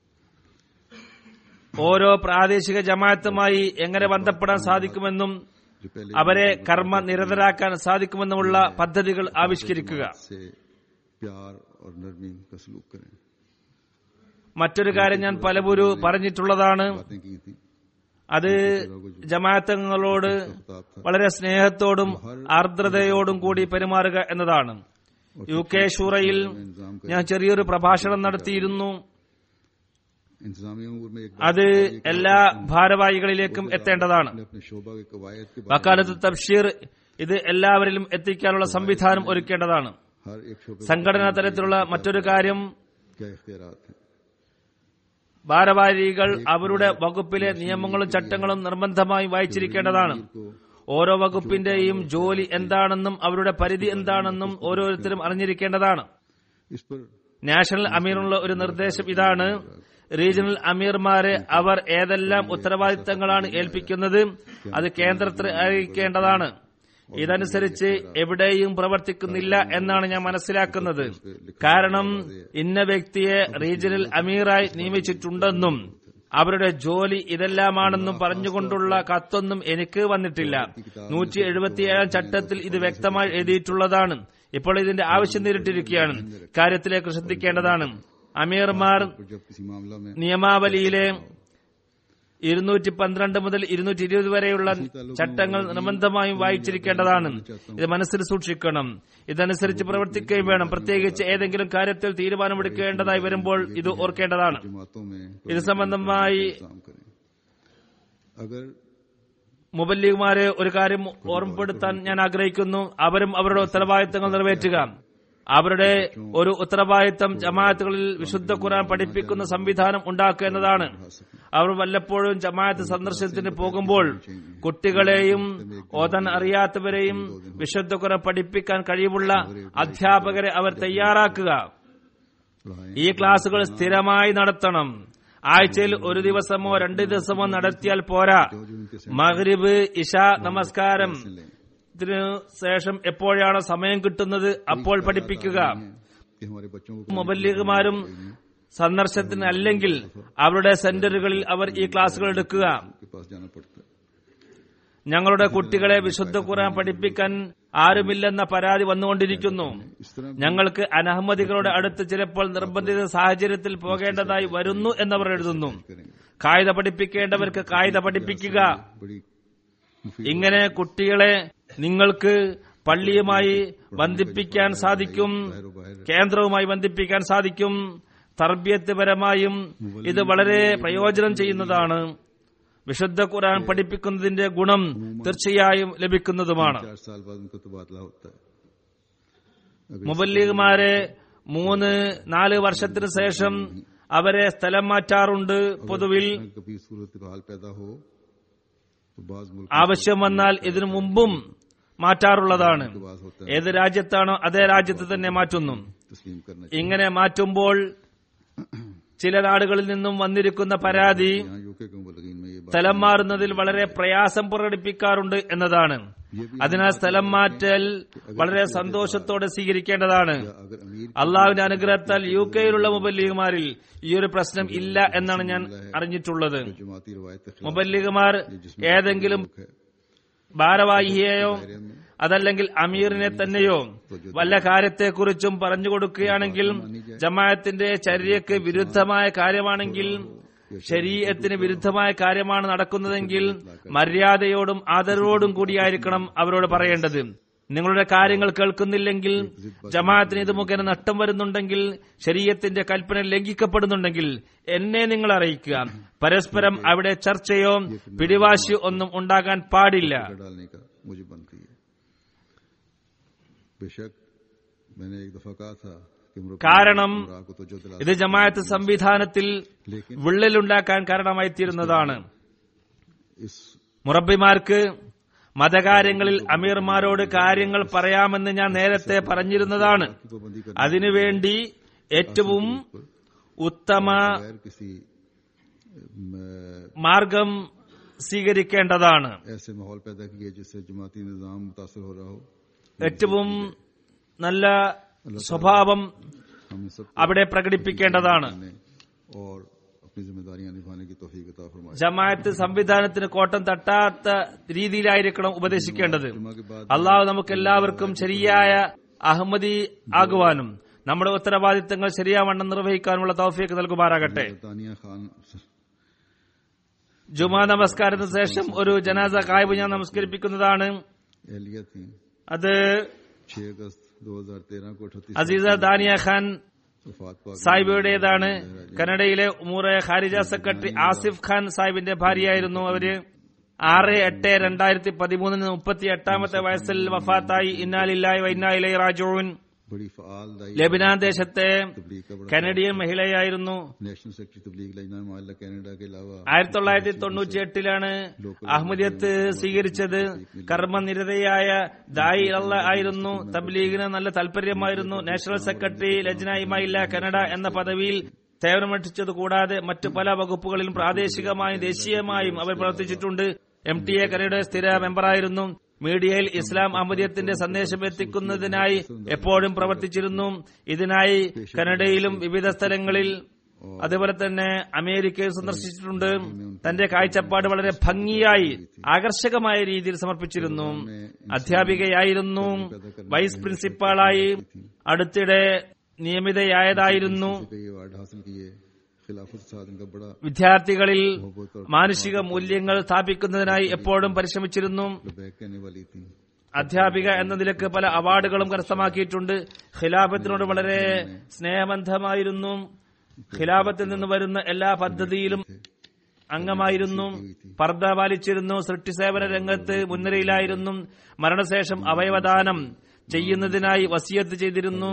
ഓരോ പ്രാദേശിക ജമാഅത്തുമായി എങ്ങനെ ബന്ധപ്പെടാൻ സാധിക്കുമെന്നും
जो पहले
അവരെ കർമ്മനിരതരാക്കാൻ സാധിക്കുമെന്നുമുള്ള പദ്ധതികൾ ആവിഷ്കരിക്കുക.
से प्यार और नरमी का सलूक करें.
മറ്റൊരു കാര്യം ഞാൻ പലപ്പോഴും പറഞ്ഞിട്ടുള്ളതാണ്.
बातें की थी.
അത് ജമാഅത്തുകളോട് വളരെ സ്നേഹത്തോടും ആർദ്രതയോടും കൂടി പെരുമാറുക എന്നതാണ്. UK ഷൂറയിൽ ഞാൻ ചെറിയൊരു പ്രഭാഷണം നടത്തിയിരുന്നു.
इंतजामिया उम्र में एक
അത് എല്ലാ ഭാരവാഹികളിലേക്കും എത്തേണ്ടതാണ്.
अपने शोभा के कवायद के बाद
വക്കാലത്ത് തബ്ഷീർ ഇത് എല്ലാവരിലും എത്തിക്കാനുള്ള സംവിധാനം ഒരുക്കേണ്ടതാണ്.
हर एक शोबे
സംഘടനാ തലത്തിലുള്ള മറ്റൊരു കാര്യം,
क्या इख्तियारात हैं.
ഭാരവാഹികൾ അവരുടെ വകുപ്പിലെ നിയമങ്ങളും ചട്ടങ്ങളും നിർബന്ധമായി വായിച്ചിരിക്കേണ്ടതാണ്. ഓരോ വകുപ്പിന്റെയും ജോലി എന്താണെന്നും അവരുടെ പരിധി എന്താണെന്നും ഓരോരുത്തരും അറിഞ്ഞിരിക്കേണ്ടതാണ്.
इस पर
നാഷണൽ അമീറിനുള്ള ഒരു നിർദ്ദേശം ഇതാണ്: റീജിയണൽ അമീർമാരെ അവർ ഏതെല്ലാം ഉത്തരവാദിത്തങ്ങളാണ് ഏൽപ്പിക്കുന്നത് അത് കേന്ദ്രത്തിൽ അറിയിക്കേണ്ടതാണ്. ഇതനുസരിച്ച് എവിടെയും പ്രവർത്തിക്കുന്നില്ല എന്നാണ് ഞാൻ മനസ്സിലാക്കുന്നത്. കാരണം ഇന്ന വ്യക്തിയെ റീജിയണൽ അമീറായി നിയമിച്ചിട്ടുണ്ടെന്നും അവരുടെ ജോലി ഇതെല്ലാമാണെന്നും പറഞ്ഞുകൊണ്ടുള്ള കത്തൊന്നും എനിക്ക് വന്നിട്ടില്ല. 177 ചട്ടത്തിൽ ഇത് വ്യക്തമായി എഴുതിയിട്ടുള്ളതാണ്. ഇപ്പോൾ ഇതിന്റെ ആവശ്യം നേരിട്ടിരിക്കുകയാണ്. കാര്യത്തിലേക്ക് ശ്രദ്ധിക്കേണ്ടതാണ്. അമീർമാർ
जब किसी मामला में
നിയമാവലിയിലെ 212 മുതൽ 220 വരെയുള്ള ചട്ടങ്ങൾ നിർബന്ധമായും വായിച്ചിരിക്കേണ്ടതാണ്. ഇത് മനസ്സിൽ സൂക്ഷിക്കണം. ഇതനുസരിച്ച് പ്രവർത്തിക്കുകയും വേണം. പ്രത്യേകിച്ച് ഏതെങ്കിലും കാര്യത്തിൽ തീരുമാനമെടുക്കേണ്ടതായി വരുമ്പോൾ ഇത് ഓർക്കേണ്ടതാണ്.
जमातों में
ഇത് സംബന്ധമായി
काम करें. अगर
മുബല്ലിഗ്മാരെ ഒരു കാര്യം ഓർമ്മപ്പെടുത്താൻ ഞാൻ ആഗ്രഹിക്കുന്നു. അവരും അവരുടെ ഉത്തരവാദിത്തങ്ങൾ നിറവേറ്റുക. അവരുടെ ഒരു ഉത്തരവാദിത്തം ജമാഅത്തുകളിൽ വിശുദ്ധ ഖുർആൻ പഠിപ്പിക്കുന്ന സംവിധാനം ഉണ്ടാക്കുക എന്നതാണ്. അവർ വല്ലപ്പോഴും ജമാഅത്ത് സന്ദർശനത്തിന് പോകുമ്പോൾ കുട്ടികളെയും ഓതാൻ അറിയാത്തവരെയും വിശുദ്ധ ഖുർആൻ പഠിപ്പിക്കാൻ കഴിവുള്ള അധ്യാപകരെ അവർ തയ്യാറാക്കുക. ഈ ക്ലാസുകൾ സ്ഥിരമായി നടത്തണം. ആഴ്ചയിൽ ഒരു ദിവസമോ 2 ദിവസമോ നടത്തിയാൽ പോരാ. മഗ്രിബ് ഇശ നമസ്കാരത്തിന് ശേഷം എപ്പോഴാണ് സമയം കിട്ടുന്നത് അപ്പോൾ പഠിപ്പിക്കുക. മുബല്ലിഗുമാരും സന്ദർശനത്തിന് അല്ലെങ്കിൽ അവരുടെ സെന്ററുകളിൽ അവർ ഈ ക്ലാസുകൾ എടുക്കുക. ഞങ്ങളുടെ കുട്ടികളെ വിശുദ്ധ ഖുർആൻ പഠിപ്പിക്കാൻ ആരുമില്ലെന്ന പരാതി വന്നുകൊണ്ടിരിക്കുന്നു. ഞങ്ങൾക്ക് അനഹമ്മദികളുടെ അടുത്ത് ചിലപ്പോൾ നിർബന്ധിത സാഹചര്യത്തിൽ പോകേണ്ടതായി വരുന്നു എന്നവർ എഴുതുന്നു. കായിക പഠിപ്പിക്കേണ്ടവർക്ക് കായിക പഠിപ്പിക്കുക. ഇങ്ങനെ കുട്ടികളെ നിങ്ങൾക്ക് പള്ളിയുമായി ബന്ധിപ്പിക്കാൻ സാധിക്കും, കേന്ദ്രവുമായി ബന്ധിപ്പിക്കാൻ സാധിക്കും. തർബിയത്ത് പരമായും ഇത് വളരെ പ്രയോജനം ചെയ്യുന്നതാണ്. വിശുദ്ധ ഖുർആൻ പഠിപ്പിക്കുന്നതിന്റെ ഗുണം തീർച്ചയായും ലഭിക്കുന്നതുമാണ്. മുബല്ലിഗുമാരെ 3-4 വർഷത്തിന് ശേഷം അവരെ സ്ഥലം മാറ്റാറുണ്ട്. പൊതുവിൽ ആവശ്യം വന്നാൽ ഇതിനു മുമ്പും മാറ്റാറുള്ളതാണ്. ഏത് രാജ്യത്താണോ അതേ രാജ്യത്ത് തന്നെ മാറ്റുന്നു. ഇങ്ങനെ മാറ്റുമ്പോൾ ചില നാടുകളിൽ നിന്നും വന്നിരിക്കുന്ന പരാതി സ്ഥലം മാറുന്നതിൽ വളരെ പ്രയാസം പ്രകടിപ്പിക്കാറുണ്ട് എന്നതാണ്. അതിനാൽ സ്ഥലം മാറ്റൽ വളരെ സന്തോഷത്തോടെ സ്വീകരിക്കേണ്ടതാണ്. അള്ളാഹുവിന്റെ അനുഗ്രഹത്താൽ യുകെയിലുള്ള മുബല്ലിഗുമാരിൽ ഈ ഒരു പ്രശ്നം ഇല്ല എന്നാണ് ഞാൻ അറിഞ്ഞിട്ടുള്ളത്. മുബല്ലിഗുമാർ ഏതെങ്കിലും ഭാരവാഹിയെയോ അതല്ലെങ്കിൽ അമീറിനെ തന്നെയോ വല്ല കാര്യത്തെക്കുറിച്ചും പറഞ്ഞു കൊടുക്കുകയാണെങ്കിൽ ജമാഅത്തിന്റെ ചര്യക്ക് വിരുദ്ധമായ കാര്യമാണെങ്കിൽ, ശരീഅത്തിന് വിരുദ്ധമായ കാര്യമാണ് നടക്കുന്നതെങ്കിൽ മര്യാദയോടും ആദരവോടും കൂടിയായിരിക്കണം അവരോട് പറയേണ്ടത്. നിങ്ങളുടെ കാര്യങ്ങൾ കേൾക്കുന്നില്ലെങ്കിൽ, ജമാഅത്തിന് ഇത് മുഖേന നഷ്ടം വരുന്നുണ്ടെങ്കിൽ, ശരീഅത്തിന്റെ കൽപ്പന ലംഘിക്കപ്പെടുന്നുണ്ടെങ്കിൽ എന്നെ നിങ്ങൾ അറിയിക്കുക. പരസ്പരം അവിടെ ചർച്ചയോ പിടിവാശിയോ ഒന്നും ഉണ്ടാകാൻ പാടില്ല. കാരണം ഇത് ജമാഅത്ത് സംവിധാനത്തിൽ വിള്ളലുണ്ടാക്കാൻ കാരണമായി തീരുന്നതാണ്. മുറബിമാർക്ക് മതകാര്യങ്ങളിൽ അമീർമാരോട് കാര്യങ്ങൾ പറയാമെന്ന് ഞാൻ നേരത്തെ പറഞ്ഞിരുന്നതാണ്. അതിനുവേണ്ടി ഏറ്റവും ഉത്തമ മാർഗം സ്വീകരിക്കേണ്ടതാണ്. ഏറ്റവും നല്ല സ്വഭാവം അവിടെ പ്രകടിപ്പിക്കേണ്ടതാണ്. ജമാഅത്ത് സംവിധാനത്തിന് കോട്ടം തട്ടാത്ത രീതിയിലായിരിക്കണം ഉപദേശിക്കേണ്ടത്. അള്ളാഹു നമുക്ക് എല്ലാവർക്കും ശരിയായ അഹമ്മദി ആകുവാനും നമ്മുടെ ഉത്തരവാദിത്തങ്ങൾ ശരിയാവണ്ണം നിർവഹിക്കാനുമുള്ള തൗഫീഖ് നൽകുമാറാകട്ടെ. ജുമാ നമസ്കാരത്തിന് ശേഷം ഒരു ജനാസ കായിബ് ഞാൻ നമസ്കരിപ്പിക്കുന്നതാണ്. അത് അസീസ ദാനിയ ഖാൻ സാഹിബയുടേതാണ്. കനഡയിലെ ഉമൂറെ ഖാരിജ സെക്രട്ടറി ആസിഫ് ഖാൻ സാഹിബിന്റെ ഭാര്യയായിരുന്നു അവര്. 6/8/2013 38ാമത്തെ വയസ്സിൽ വഫാത്തായി. ഇന്നാ ലില്ലാഹി വ ഇന്നാ ഇലൈഹി റാജിഊൻ. ലെബനാൻ ദേശത്തെ കനഡിയൻ മഹിളയായിരുന്നു. 1998 അഹമ്മദിയത്ത് സ്വീകരിച്ചത്. കർമ്മനിരതയായ ദായി ആയിരുന്നു. തബ്ലീഗിന് നല്ല താൽപര്യമായിരുന്നു. നാഷണൽ സെക്രട്ടറി ലജ്ന ഇമായില്ല കനഡ എന്ന പദവിയിൽ സേവനമനുഷ്ഠിച്ചത് കൂടാതെ മറ്റു പല വകുപ്പുകളിലും പ്രാദേശികമായും ദേശീയമായും അവർ പ്രവർത്തിച്ചിട്ടുണ്ട്. MTA കനഡയുടെ സ്ഥിര മെമ്പറായിരുന്നു. മീഡിയയിൽ ഇസ്ലാം അഹമ്മദിയത്തിന്റെ സന്ദേശം എത്തിക്കുന്നതിനായി എപ്പോഴും പ്രവർത്തിച്ചിരുന്നു. ഇതിനായി കനഡയിലും വിവിധ സ്ഥലങ്ങളിൽ അതുപോലെ തന്നെ അമേരിക്കയിൽ സന്ദർശിച്ചിട്ടുണ്ട്. തന്റെ കാഴ്ചപ്പാട് വളരെ ഭംഗിയായി ആകർഷകമായ രീതിയിൽ സമർപ്പിച്ചിരുന്നു. അധ്യാപികയായിരുന്നു. വൈസ് പ്രിൻസിപ്പാളായി അടുത്തിടെ നിയമിതയായതായിരുന്നു. വിദ്യാർത്ഥികളിൽ മാനുഷിക മൂല്യങ്ങൾ സ്ഥാപിക്കുന്നതിനായി എപ്പോഴും പരിശ്രമിച്ചിരുന്നു. അധ്യാപിക എന്ന നിലക്ക് പല അവാർഡുകളും കരസ്ഥമാക്കിയിട്ടുണ്ട്. ഖിലാഫത്തിനോട് വളരെ സ്നേഹബന്ധമായിരുന്നു. ഖിലാഫത്തിൽ നിന്ന് വരുന്ന എല്ലാ പദ്ധതിയിലും അംഗമായിരുന്നു. പർദ്ദ പാലിച്ചിരുന്നു. സൃഷ്ടിസേവന രംഗത്ത് മുൻനിരയിലായിരുന്നു. മരണശേഷം അവയവദാനം ചെയ്യുന്നതിനായി വസിയത്ത് ചെയ്തിരുന്നു.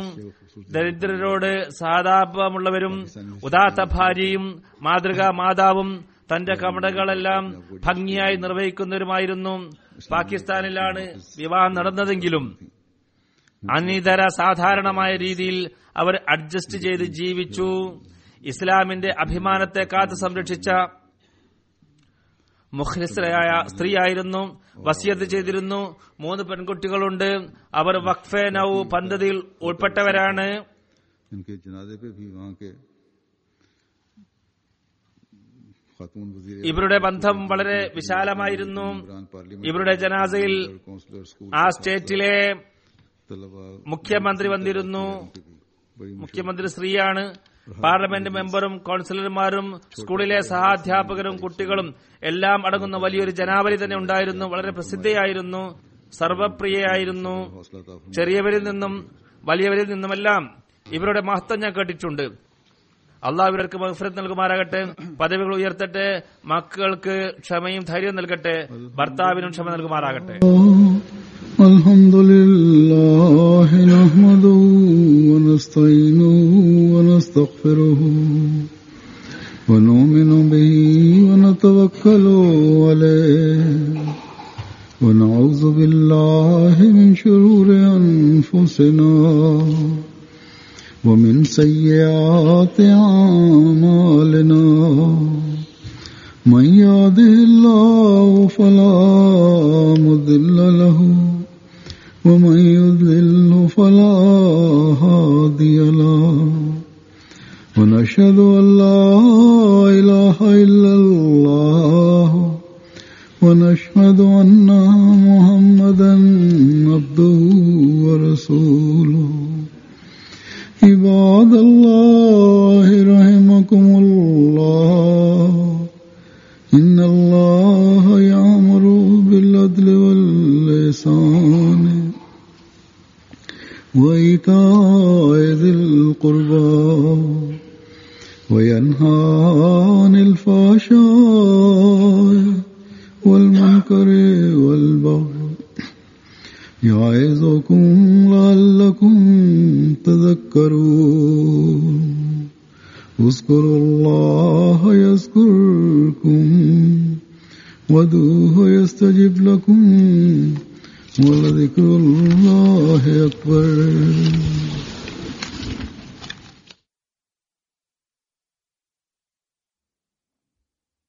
ദരിദ്രരോട് സഹതാപമുള്ളവരും ഉദാത്ത ഭാര്യയും മാതൃകാ മാതാവും തന്റെ കടമകളെല്ലാം ഭംഗിയായി നിർവഹിക്കുന്നവരുമായിരുന്നു. പാകിസ്ഥാനിലാണ് വിവാഹം നടന്നതെങ്കിലും അനിതര സാധാരണമായ രീതിയിൽ അവർ അഡ്ജസ്റ്റ് ചെയ്ത് ജീവിച്ചു. ഇസ്ലാമിന്റെ അഭിമാനത്തെ കാത്തു സംരക്ഷിച്ച മുഖ്ലിസായ സ്ത്രീയായിരുന്നു. വസിയത്ത് ചെയ്തിരുന്നു. 3 പെൺകുട്ടികളുണ്ട്. അവർ വഖഫെ നൗ പദ്ധതിയിൽ ഉൾപ്പെട്ടവരാണ്. ഇവരുടെ ബന്ധം വളരെ വിശാലമായിരുന്നു. ഇവരുടെ ജനാസയിൽ ആ സ്റ്റേറ്റിലെ മുഖ്യമന്ത്രി വന്നിരുന്നു. മുഖ്യമന്ത്രി സ്ത്രീയാണ്. പാർലമെന്റ് മെമ്പറും കൌൺസിലർമാരും സ്കൂളിലെ സഹാധ്യാപകരും കുട്ടികളും എല്ലാം അടങ്ങുന്ന വലിയൊരു ജനാവലി തന്നെ ഉണ്ടായിരുന്നു. വളരെ പ്രസിദ്ധയായിരുന്നു, സർവപ്രിയയായിരുന്നു. ചെറിയവരിൽ നിന്നും വലിയവരിൽ നിന്നുമെല്ലാം ഇവരുടെ മഹത്വം ഞാൻ കേട്ടിട്ടുണ്ട്. അള്ളാഹു ഇവർക്ക് മഗ്ഫിറത്ത് നൽകുമാറാകട്ടെ, പദവികൾ ഉയർത്തട്ടെ, മക്കൾക്ക് ക്ഷമയും ധൈര്യവും നൽകട്ടെ, ഭർത്താവിനും ക്ഷമ നൽകുമാറാകട്ടെ.
അൽഹംദുലില്ലാഹി നഹ്മദുഹു വനസ്തഈനുഹു വനസ്തഗ്ഫിറുഹു വനുഅ്മിനു ബിഹി വനതവക്കലു അലൈഹി വനഊദു ബില്ലാഹി മിൻ ശുറൂരി അൻഫുസിനാ ومن سيئات أعمالنا من يهده الله فلا مضل له ومن يضلل فلا هادي له ونشهد أن لا إله إلا الله ونشهد أن محمدا عبده ورسوله. عباد الله رحمكم الله إن الله يأمر بالعدل والإحسان وإيتاء ذي القربى وينهى عن الفحشاء والمنكر والبغي يعظكم لعلكم تذكرون. اذكروا الله يذكركم وادعوه يستجب لكم ولذكر الله أكبر.